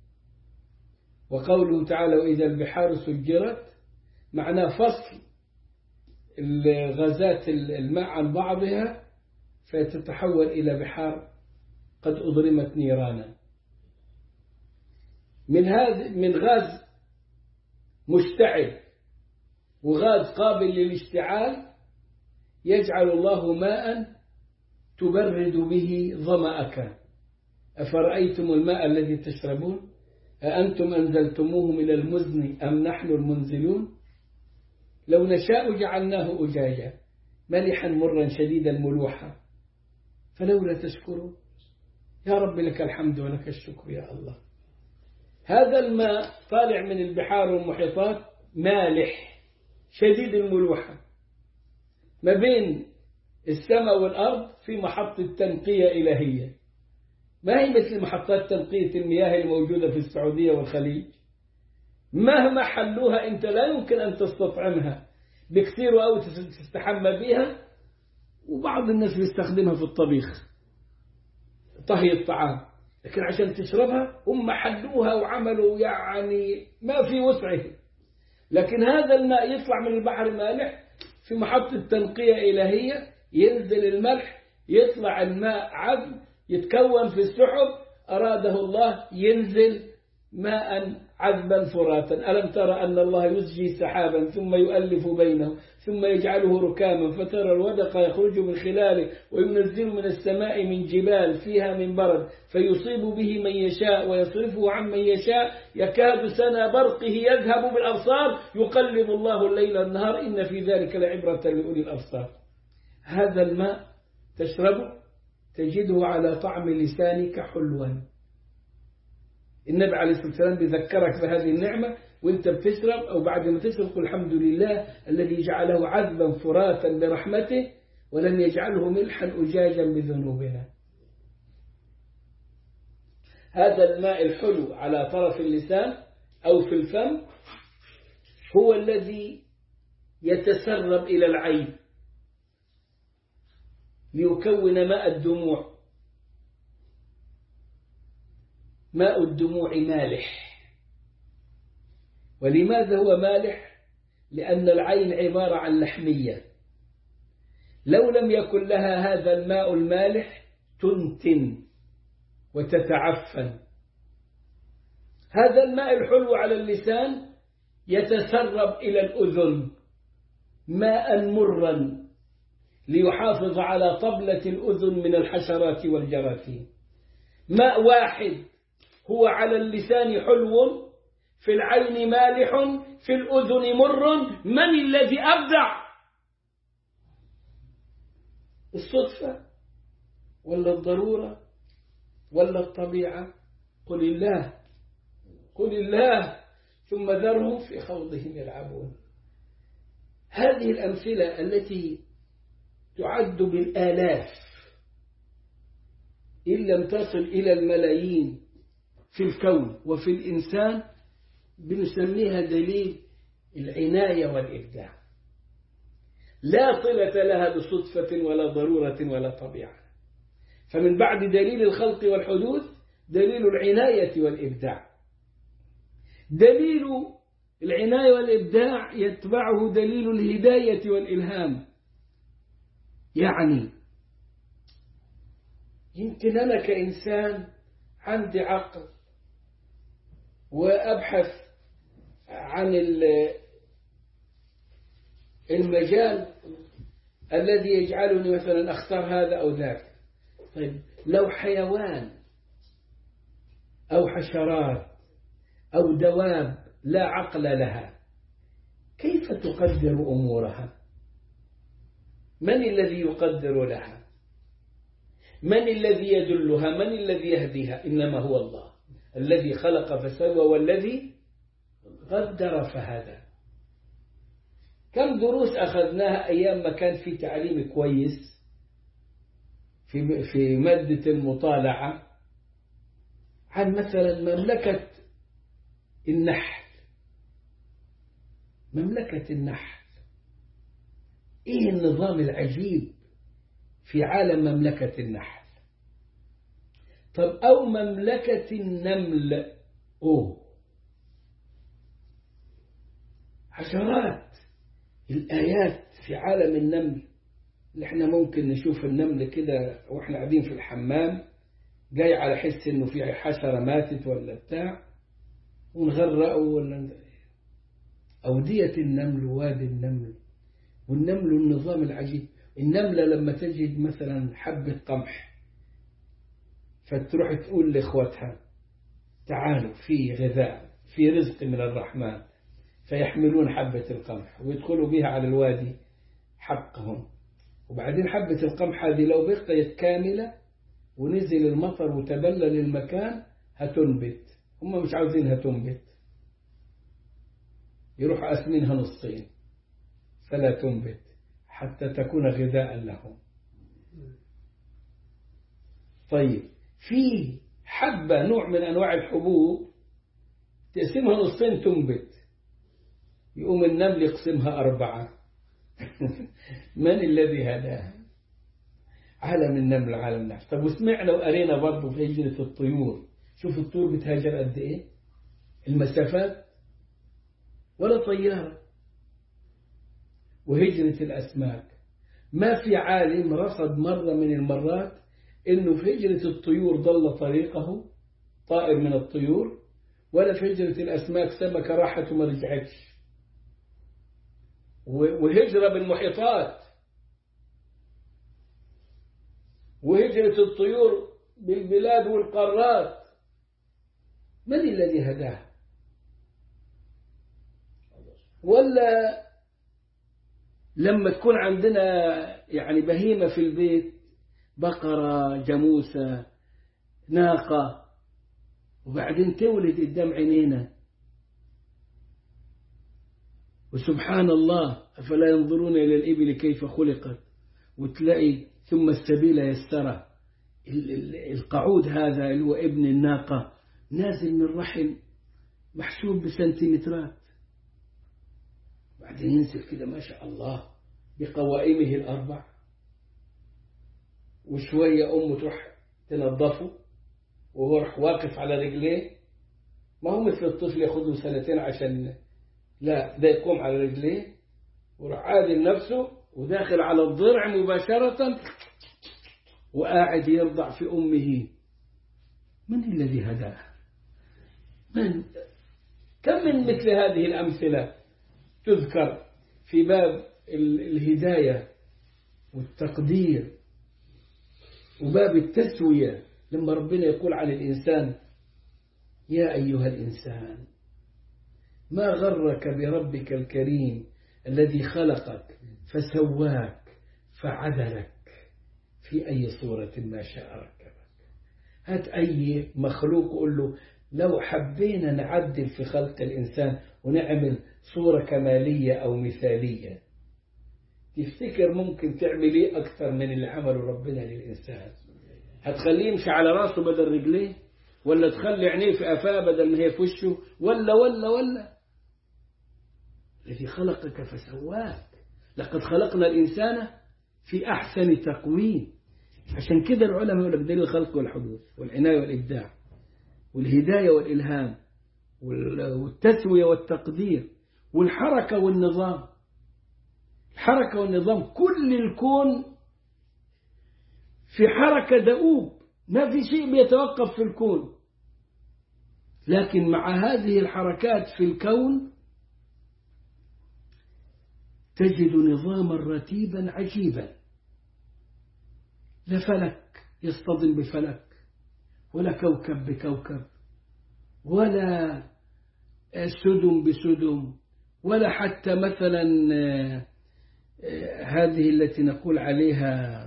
وقوله تعالى وإذا البحار سجرت، معناه فصل الغازات الماء عن بعضها فتتحول إلى بحار قد أضرمت نيرانا. من هذا من غاز مشتعل وغاز قابل للاشتعال يجعل الله ماء تبرد به ظمأك. أفرأيتم الماء الذي تشربون أأنتم أنزلتموه من المزن أم نحن المنزلون. لو نشاء جعلناه أجاجا ملحا مرا شديد الملوحة فلولا تشكرون. يا رب لك الحمد ولك الشكر يا الله. هذا الماء طالع من البحار والمحيطات مالح شديد الملوحة، ما بين السماء والأرض في محطة تنقية إلهية، ما هي مثل محطات تنقية المياه الموجودة في السعودية والخليج. مهما حلوها أنت لا يمكن أن تستطعمها بكثير أو تستحمى بها، وبعض الناس بيستخدمها في الطبيخ طهي الطعام، لكن عشان تشربها هم حلوها وعملوا يعني ما في وسعه. لكن هذا الماء يطلع من البحر مالح في محطة تنقية إلهية، ينزل الملح يطلع الماء عذب يتكون في السحب، أراده الله ينزل ماء عذبا فراتا. ألم ترى أن الله يزجي سحابا ثم يؤلف بينه ثم يجعله ركاما فترى الودق يخرج من خلاله وينزل من السماء من جبال فيها من برد فيصيب به من يشاء ويصرفه عن من يشاء يكاد سنا برقه يذهب بالأبصار يقلب الله الليل والنهار إن في ذلك لعبرة لأولي الأبصار. هذا الماء تشربه تجده على طعم لسانك حلوا. النبي عليه الصلاة والسلام بيذكرك بهذه النعمة وانت بتشرب أو بعد ما تشرب قل الحمد لله الذي جعله عذبا فراتا برحمته ولم يجعله ملحا أجاجا بذنوبنا. هذا الماء الحلو على طرف اللسان أو في الفم هو الذي يتسرب إلى العين ليكون ماء الدموع. ماء الدموع مالح. ولماذا هو مالح؟ لأن العين عبارة عن لحمية، لو لم يكن لها هذا الماء المالح تنتن وتتعفن. هذا الماء الحلو على اللسان يتسرب إلى الأذن ماء مرا ليحافظ على طبلة الأذن من الحشرات والجراثيم. ماء واحد هو على اللسان حلو، في العين مالح، في الأذن مر. من الذي أبدع؟ الصدفة ولا الضرورة ولا الطبيعة؟ قل الله قل الله ثم ذرهم في خوضهم يلعبون. هذه الأمثلة التي تعد بالآلاف إن لم تصل إلى الملايين في الكون وفي الإنسان بنسميها دليل العناية والإبداع. لا صلة لها بصدفة ولا ضرورة ولا طبيعة. فمن بعد دليل الخلق والحدوث دليل العناية والإبداع. دليل العناية والإبداع يتبعه دليل الهداية والإلهام. يعني يمكن أنا كإنسان عندي عقل وأبحث عن المجال الذي يجعلني مثلا أختار هذا أو ذاك. طيب لو حيوان أو حشرات أو دواب لا عقل لها كيف تقدر أمورها؟ من الذي يقدر لها؟ من الذي يدلها؟ من الذي يهديها؟ إنما هو الله الذي خلق فسوى والذي قدر فهدى. كم دروس أخذناها أيام ما كان في تعليم كويس في في مادة المطالعة عن مثلا مملكة النحل. مملكة النحل إيه النظام العجيب في عالم مملكة النحل. طب أو مملكة النمل، أوه عشرات الآيات في عالم النمل اللي احنا ممكن نشوف النمل كده واحنا قاعدين في الحمام جاي على حس انه في حشرة ماتت ولا بتاع ونغرقه ولا أودية النمل ووادي النمل. والنمل النظام العجيب. النملة لما تجد مثلا حبة قمح فتروح تقول لإخوتها تعالوا في غذاء في رزق من الرحمن فيحملون حبة القمح ويدخلوا بها على الوادي حقهم. وبعدين حبة القمح هذه لو بقيت كاملة ونزل المطر وتبلل المكان هتنبت، هم مش عاوزينها تنبت، يروحوا قاسمينها نصين فلا تنبت حتى تكون غذاء لهم. طيب في حبة نوع من أنواع الحبوب تقسمها نصين تنبت، يقوم النمل يقسمها أربعة. من الذي هداه؟ عالم النمل عالم نحس. طب وسمعنا وقرينا برضه في هجرة الطيور، شوف الطيور بتهاجر قد إيه المسافات، ولا طيارة. وهجرة الأسماك، ما في عالم رصد مرة من المرات إنه في هجرة الطيور ضل طريقه طائر من الطيور، ولا في هجرة الأسماك سمكة راحت وما رجعتش. وهجرة بالمحيطات، وهجرة الطيور بالبلاد والقارات. من الذي هداه؟ ولا لما تكون عندنا يعني بهيمة في البيت، بقرة، جاموسة، ناقة، وبعدين تولد قدام عينينا، وسبحان الله أفلا ينظرون إلى الإبل كيف خلقت، وتلاقي ثم السبيل يسره، القعود هذا اللي هو ابن الناقة نازل من رحم محسوب بسنتيمترات، بعدين ينزل كده ما شاء الله بقوائمه الأربع، وشوية أمه تروح تنظفه وهو راح واقف على رجليه. ما هو مثل الطفل ياخذ له سنتين عشان، لا ده يقوم على رجليه وراح عادل نفسه وداخل على الضرع مباشرة وقاعد يرضع في أمه. من الذي هداه؟ من؟ كم من مثل هذه الأمثلة تذكر في باب الهداية والتقدير وباب التسوية، لما ربنا يقول عن الإنسان: يا أيها الإنسان ما غرك بربك الكريم الذي خلقك فسواك فعدلك في أي صورة ما شاء ركبك. هات أي مخلوق قل له لو حبينا نعدل في خلق الإنسان ونعمل صورة كمالية أو مثالية، تفتكر ممكن تعمل إيه أكثر من اللي عمله ربنا للإنسان؟ هتخليه يمشي على راسه بدل رجليه، ولا تخلي عينيه في قفاه بدل ما هي في وشه، ولا ولا ولا الذي خلقك فسواك. لقد خلقنا الإنسان في أحسن تقويم. عشان كده العلماء يقول لك دليل الخلق والحدوث والعناية والإبداع والهداية والإلهام والتسوية والتقدير والحركة والنظام. الحركة والنظام، كل الكون في حركة دؤوب، ما في شيء بيتوقف في الكون، لكن مع هذه الحركات في الكون تجد نظاما رتيبا عجيبا. لا فلك يصطدم بفلك، ولا كوكب بكوكب، ولا سدم بسدم، ولا حتى مثلا هذه التي نقول عليها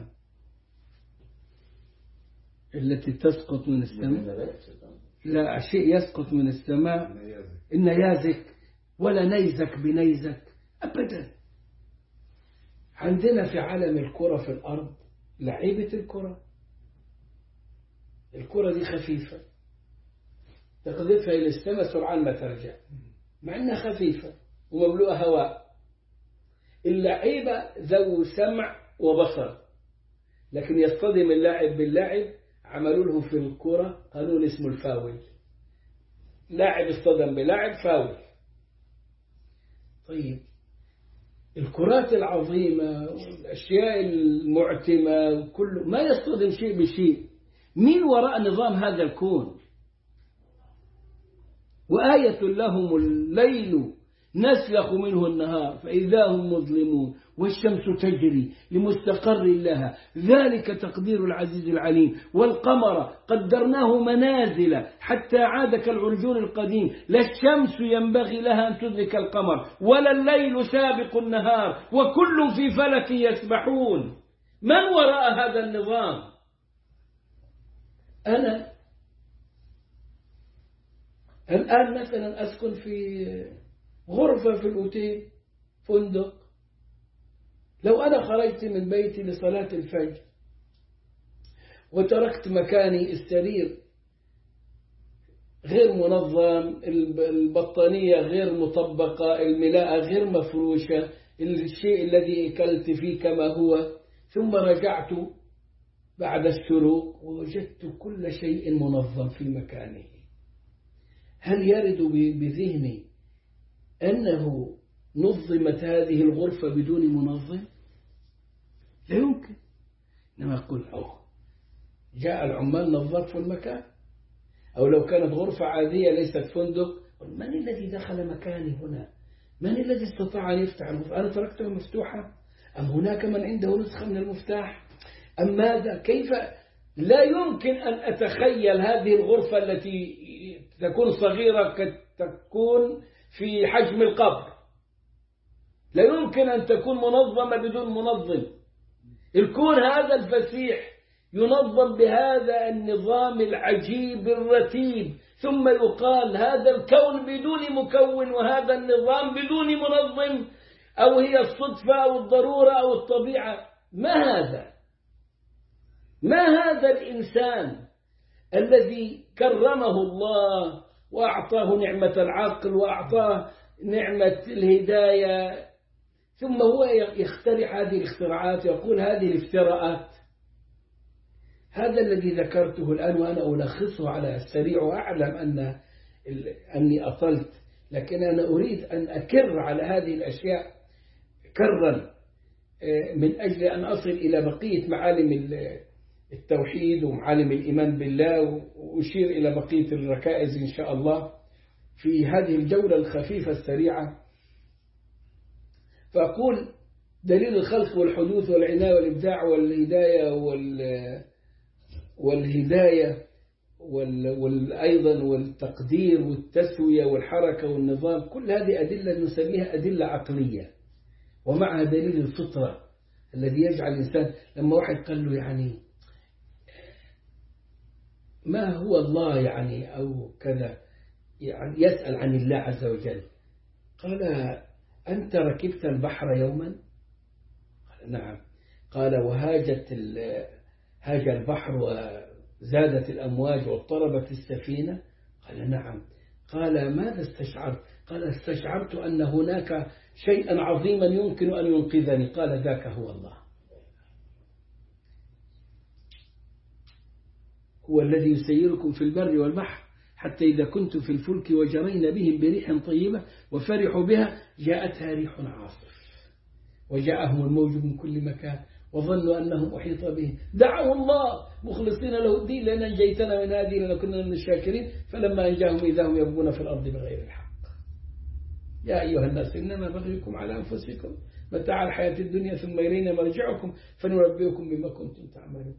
التي تسقط من السماء، لا شيء يسقط من السماء النيازك، ولا نيزك بنيزك أبدا. عندنا في عالم الكرة في الأرض لعيبة الكرة، الكرة دي خفيفة تقذفها إلى السماء سرعان ما ترجع، مع أنها خفيفة ومملوءة هواء. اللعيبة ذو سمع وبصر، لكن يصطدم اللاعب باللاعب. عملوا له في الكرة قانون اسمه الفاول، لاعب اصطدم بلاعب فاول. طيب الكرات العظيمة والأشياء المعتمة كله ما يصطدم شيء بشيء. مين وراء نظام هذا الكون؟ وآية لهم الليل نسلخ منه النهار فإذا هم مظلمون والشمس تجري لمستقر لها ذلك تقدير العزيز العليم والقمر قدرناه منازل حتى عاد كالعرجون القديم لا الشمس ينبغي لها أن تدرك القمر ولا الليل سابق النهار وكل في فلك يسبحون. من وراء هذا النظام؟ أنا الآن مثلا أسكن في غرفة في الأوتيل فندق، لو أنا خرجت من بيتي لصلاة الفجر وتركت مكاني السرير غير منظم، البطانية غير مطبقة، الملاءة غير مفروشة، الشيء الذي أكلت فيه كما هو، ثم رجعت بعد الشروق ووجدت كل شيء منظم في مكانه، هل يرد بذهني أنه نظمت هذه الغرفة بدون منظم؟ لا يمكن. إنما أقول أوه جاء العمال نظفوا المكان، أو لو كانت غرفة عادية ليست فندق، من الذي دخل مكاني هنا؟ من الذي استطاع أن يفتح المفتاح؟ أنا تركتها مفتوحة أم هناك من عنده نسخة من المفتاح أم ماذا؟ كيف؟ لا يمكن أن أتخيل هذه الغرفة التي تكون صغيرة قد تكون في حجم القبر، لا يمكن أن تكون منظمة بدون منظم. الكون هذا الفسيح ينظم بهذا النظام العجيب الرتيب، ثم يقال هذا الكون بدون مكون وهذا النظام بدون منظم، أو هي الصدفة أو الضرورة أو الطبيعة. ما هذا؟ ما هذا الإنسان الذي كرمه الله وأعطاه نعمة العقل وأعطاه نعمة الهداية، ثم هو يخترع هذه الاختراعات، يقول هذه الافتراءات. هذا الذي ذكرته الآن وأنا ألخصه على السريع، وأعلم أن أني أطلت، لكن أنا أريد أن أكر على هذه الأشياء كرا من أجل أن أصل إلى بقية معالم التوحيد ومعالم الإيمان بالله، وأشير إلى بقية الركائز إن شاء الله في هذه الجولة الخفيفة السريعة. فأقول دليل الخلق والحدوث والعناية والإبداع والهداية وال والهداية وأيضا والتقدير والتسوية والحركة والنظام، كل هذه أدلة نسميها أدلة عقلية، ومعها دليل الفطرة الذي يجعل الإنسان لما واحد قال له يعني ما هو الله يعني أو كذا، يعني يسأل عن الله عز وجل، قال أنت ركبت البحر يوما؟ قال نعم. قال وهاجت هاج البحر وزادت الأمواج واضطربت السفينة؟ قال نعم. قال ماذا استشعرت؟ قال استشعرت أن هناك شيئا عظيما يمكن أن ينقذني. قال ذاك هو الله، هو الذي يسيركم في البر والبحر حتى إذا كنت في الفلك وجرين بهم بريح طيبة وفرحوا بها جاءتها ريح عاصف وجاءهم الموج من كل مكان وظنوا أنهم أحيط بهم دعوا الله مخلصين له الدين لأن أنجيتنا من هذه لنكون من الشاكرين فلما أنجاهم إذا هم يبغون في الأرض بغير الحق. يا أيها الناس إنما بغيكم على أنفسكم متاع الحياة الدنيا ثم إلينا مرجعكم فننبئكم بما كنتم تعملون.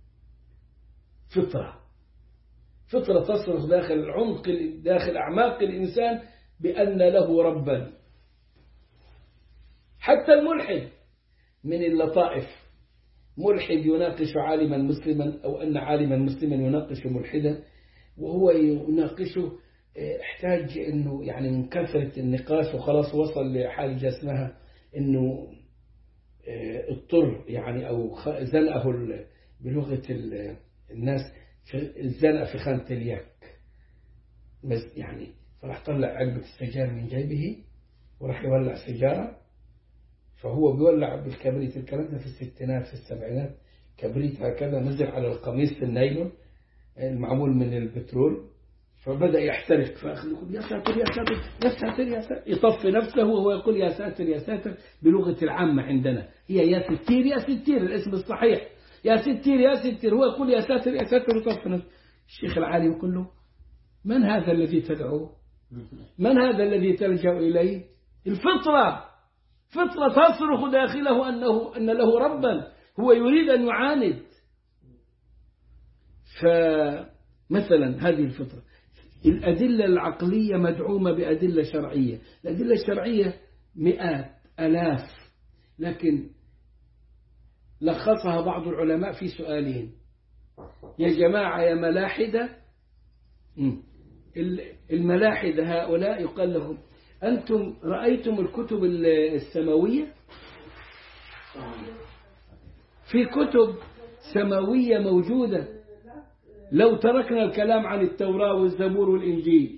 فطرة فطرة تصرخ داخل العمق داخل أعماق الإنسان بأن له ربا. حتى الملحد من اللطائف، ملحد يناقش عالما مسلما أو أن عالما مسلما يناقش ملحدا وهو يناقشه احتاج أنه يعني من كثرة النقاش وخلاص وصل لحاجة اسمها أنه اضطر يعني أو زنقه بلغة الناس الزنقة في خانة اليك يعني، فراح طلع علبة السجارة من جيبه وراح يولع سجارة، فهو بيولع بالكبريت. الكلام ده في الستينات في السبعينات، كبريت هكذا نزل على القميص النايلون المعمول من البترول فبدأ يحترق، فأخذ يقول يا ساتر يا ساتر يا ساتر يا ساتر، يطفي نفسه وهو يقول يا ساتر يا ساتر بلغة العامة عندنا هي يا ستير يا ستير الاسم الصحيح، يا ستير يا ستير، هو يقول يا ساتر يا ساتر ويطفي نفسه. الشيخ العالم يقول له من هذا الذي تدعوه؟ من هذا الذي تلجأ إليه؟ الفطرة، فطرة تصرخ داخله أنه أن له ربا، هو يريد أن يعاند. فمثلا هذه الفطرة. الأدلة العقلية مدعومة بأدلة شرعية، الأدلة الشرعية مئات ألاف، لكن لخصها بعض العلماء في سؤالين: يا جماعة يا ملاحدة، الملاحدة هؤلاء يقال لهم: أنتم رأيتم الكتب السماوية؟ في كتب سماوية موجودة، لو تركنا الكلام عن التوراة والزبور والإنجيل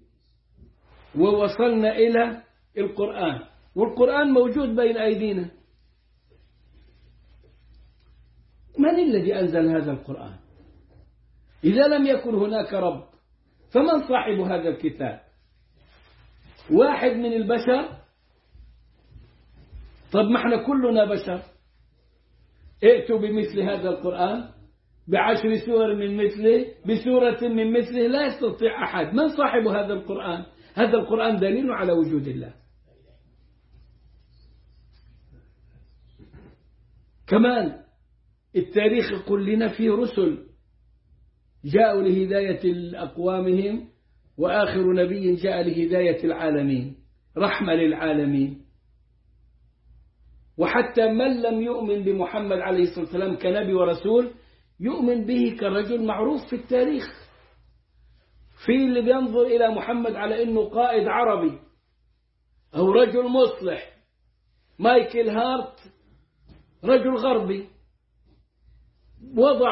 ووصلنا إلى القرآن، والقرآن موجود بين أيدينا، من الذي أنزل هذا القرآن؟ إذا لم يكن هناك رب فمن صاحب هذا الكتاب؟ واحد من البشر؟ طب ما احنا كلنا بشر، ائتوا بمثل هذا القرآن بعشر سور من مثله بسورة من مثله، لا يستطيع أحد. من صاحب هذا القرآن؟ هذا القرآن دليل على وجود الله. كمان التاريخ يقول لنا في رسل جاءوا لهداية أقوامهم، وآخر نبي جاء لهداية العالمين، رحمة للعالمين. وحتى من لم يؤمن بمحمد عليه الصلاة والسلام كنبي ورسول يؤمن به كرجل معروف في التاريخ. في اللي بينظر إلى محمد على أنه قائد عربي أو رجل مصلح. مايكل هارت رجل غربي وضع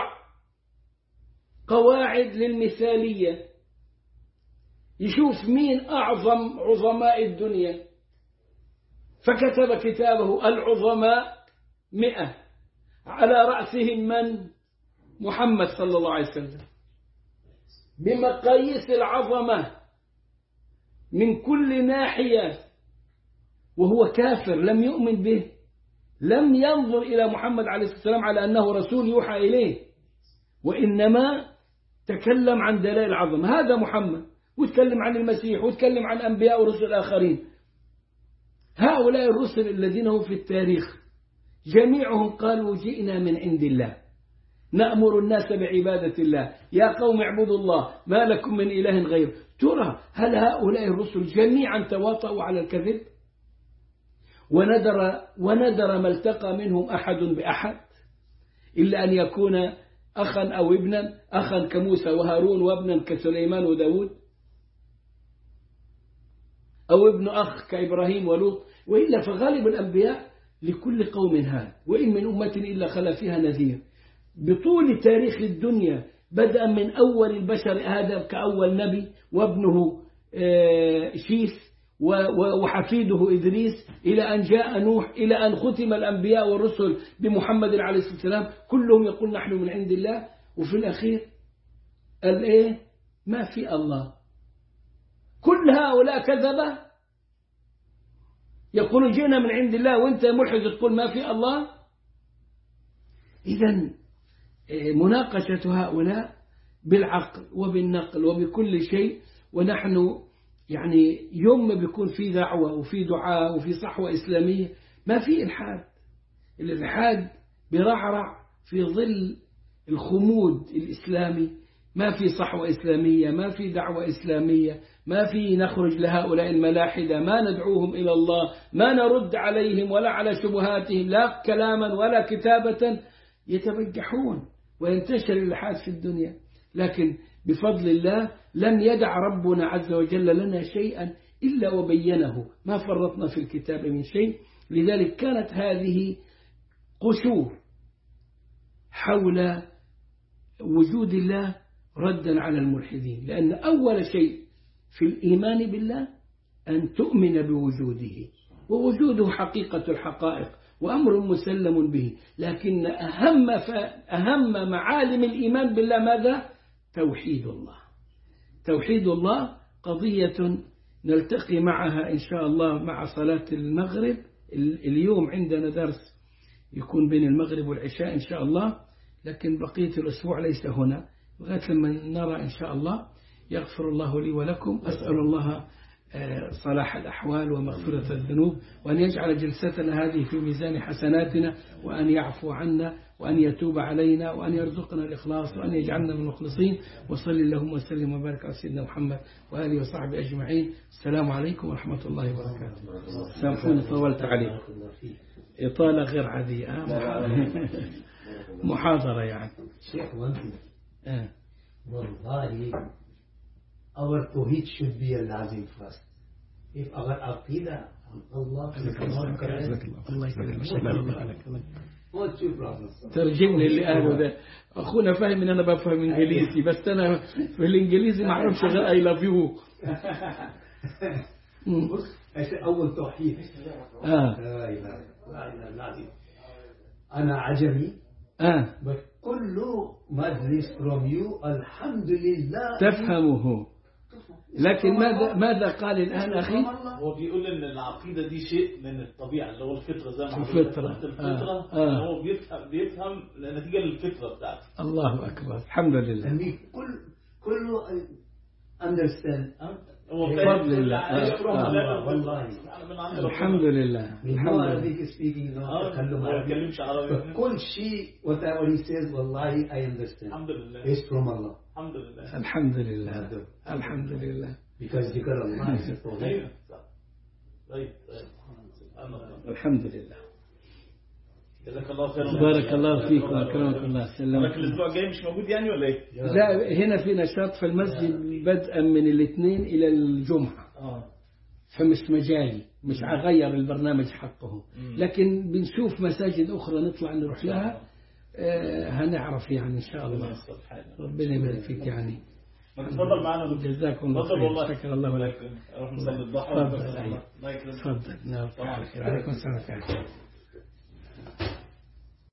قواعد للمثالية، يشوف مين أعظم عظماء الدنيا، فكتب كتابه العظماء مئة، على رأسهم من؟ محمد صلى الله عليه وسلم، بمقاييس العظمة من كل ناحية، وهو كافر لم يؤمن به، لم ينظر إلى محمد عليه الصلاة والسلام على أنه رسول يوحى إليه، وإنما تكلم عن دلائل العظمة. هذا محمد، وتكلم عن المسيح، وتكلم عن أنبياء ورسل آخرين. هؤلاء الرسل الذين هم في التاريخ جميعهم قالوا جئنا من عند الله نأمر الناس بعبادة الله، يا قوم اعبدوا الله ما لكم من إله غيره. ترى هل هؤلاء الرسل جميعا تواطؤوا على الكذب؟ وندر, وندر ما التقى منهم أحد بأحد إلا أن يكون أخا أو ابنا، أخا كموسى وهارون، وابنا كسليمان وداود، أو ابن أخ كإبراهيم ولوط. وإلا فغالب الأنبياء لكل قوم هاد، وإن من أمة إلا خلا فيها نذير. بطول تاريخ الدنيا بدءا من أول البشر آدم كأول نبي، وابنه شيث، وحفيده إدريس، إلى أن جاء نوح، إلى أن ختم الأنبياء والرسل بمحمد عليه الصلاة والسلام، كلهم يقول نحن من عند الله. وفي الأخير قال إيه؟ ما في الله. كل هؤلاء كذبة يقولون جئنا من عند الله، وانت ملحد تقول ما في الله. إذن مناقشة هؤلاء بالعقل وبالنقل وبكل شيء. ونحن يعني يوم ما بيكون في دعوة وفي دعاء وفي صحوة إسلامية ما في إلحاد. الإلحاد برعرع في ظل الخمود الإسلامي، ما في صحوة إسلامية، ما في دعوة إسلامية، ما في نخرج لهؤلاء الملاحدة، ما ندعوهم إلى الله، ما نرد عليهم ولا على شبهاتهم لا كلاما ولا كتابة. يتبجحون وينتشر الإلحاد في الدنيا. لكن بفضل الله لم يدع ربنا عز وجل لنا شيئا إلا وبينه، ما فرطنا في الكتاب من شيء. لذلك كانت هذه قشور حول وجود الله ردا على الملحدين، لأن أول شيء في الإيمان بالله أن تؤمن بوجوده، ووجوده حقيقة الحقائق وأمر مسلم به. لكن أهم, أهم معالم الإيمان بالله ماذا؟ توحيد الله. توحيد الله قضية نلتقي معها إن شاء الله مع صلاة المغرب. اليوم عندنا درس يكون بين المغرب والعشاء إن شاء الله، لكن بقية الأسبوع ليس هنا لغاية لما نرى إن شاء الله. يغفر الله لي ولكم. أسأل الله صلاح الأحوال ومغفرة الذنوب، وأن يجعل جلستنا هذه في ميزان حسناتنا، وأن يعفو عنا، وأن يتوب علينا، وأن يرزقنا الإخلاص، وأن يجعلنا من المخلصين. وصل اللهم وسلم وبارك على سيدنا محمد وآله وصحبه أجمعين. السلام عليكم ورحمة الله وبركاته. سامحوني طولت عليكم، إطالة غير عادية، محاضرة يعني. شيخ وانتم والله our tawhid should be a lazim first. If our aqidah, Allah is correct, الله يسلمك. what's your problem? ترجم لي اللي قاله ده. أخونا فاهم إن أنا بفهم إنجليزي، بس أنا في الإنجليزي ما أعرفش غير I love you. بص أول توحيد. آه. لا إله لا إله لازم. أنا عجمي. آه. but كل مجلس from you الحمد لله تفهمه. لكن ماذا ماذا قال الآن أخي؟ هو بيقول إن العقيدة دي شيء من الطبيعة اللي هو الفطرة، زي ما الفطرة. الفطرة آه. آه. هو بيفهم بيفهم نتيجة للفطرة بتاعته. الله أكبر، الحمد لله. يعني كل كله understand. هو بفضل الله. آه. والله الحمد لله. الحمد لله. Arabic speaking no تكلم ما عربي. بيتكلمش عربي. كل شيء whatever he says والله I understand. الحمد لله. It's from Allah. الحمد لله. الحمد لله. الحمد لله. because ذكر الله is from أيوة. طيب. الحمد لله. جزاك الله خيرا. بارك الله فيكم وأكرمكم الله. سلام. لكن الأسبوع الجاي مش موجود يعني ولا إيه؟ لا، هنا في نشاط في المسجد بدءا من الاثنين إلى الجمعة. آه. فمش مجالي، مش هغير البرنامج حقه، لكن بنشوف مساجد أخرى نطلع نروح لها. آه هنعرف يعني إن شاء الله. ربنا يبارك فيك يعني. تفضل معنا دكتور. جزاكم الله خير. شكرا الله لك. نروح نصلي الضحى. تفضل. تفضل. نعم. عليكم السلام.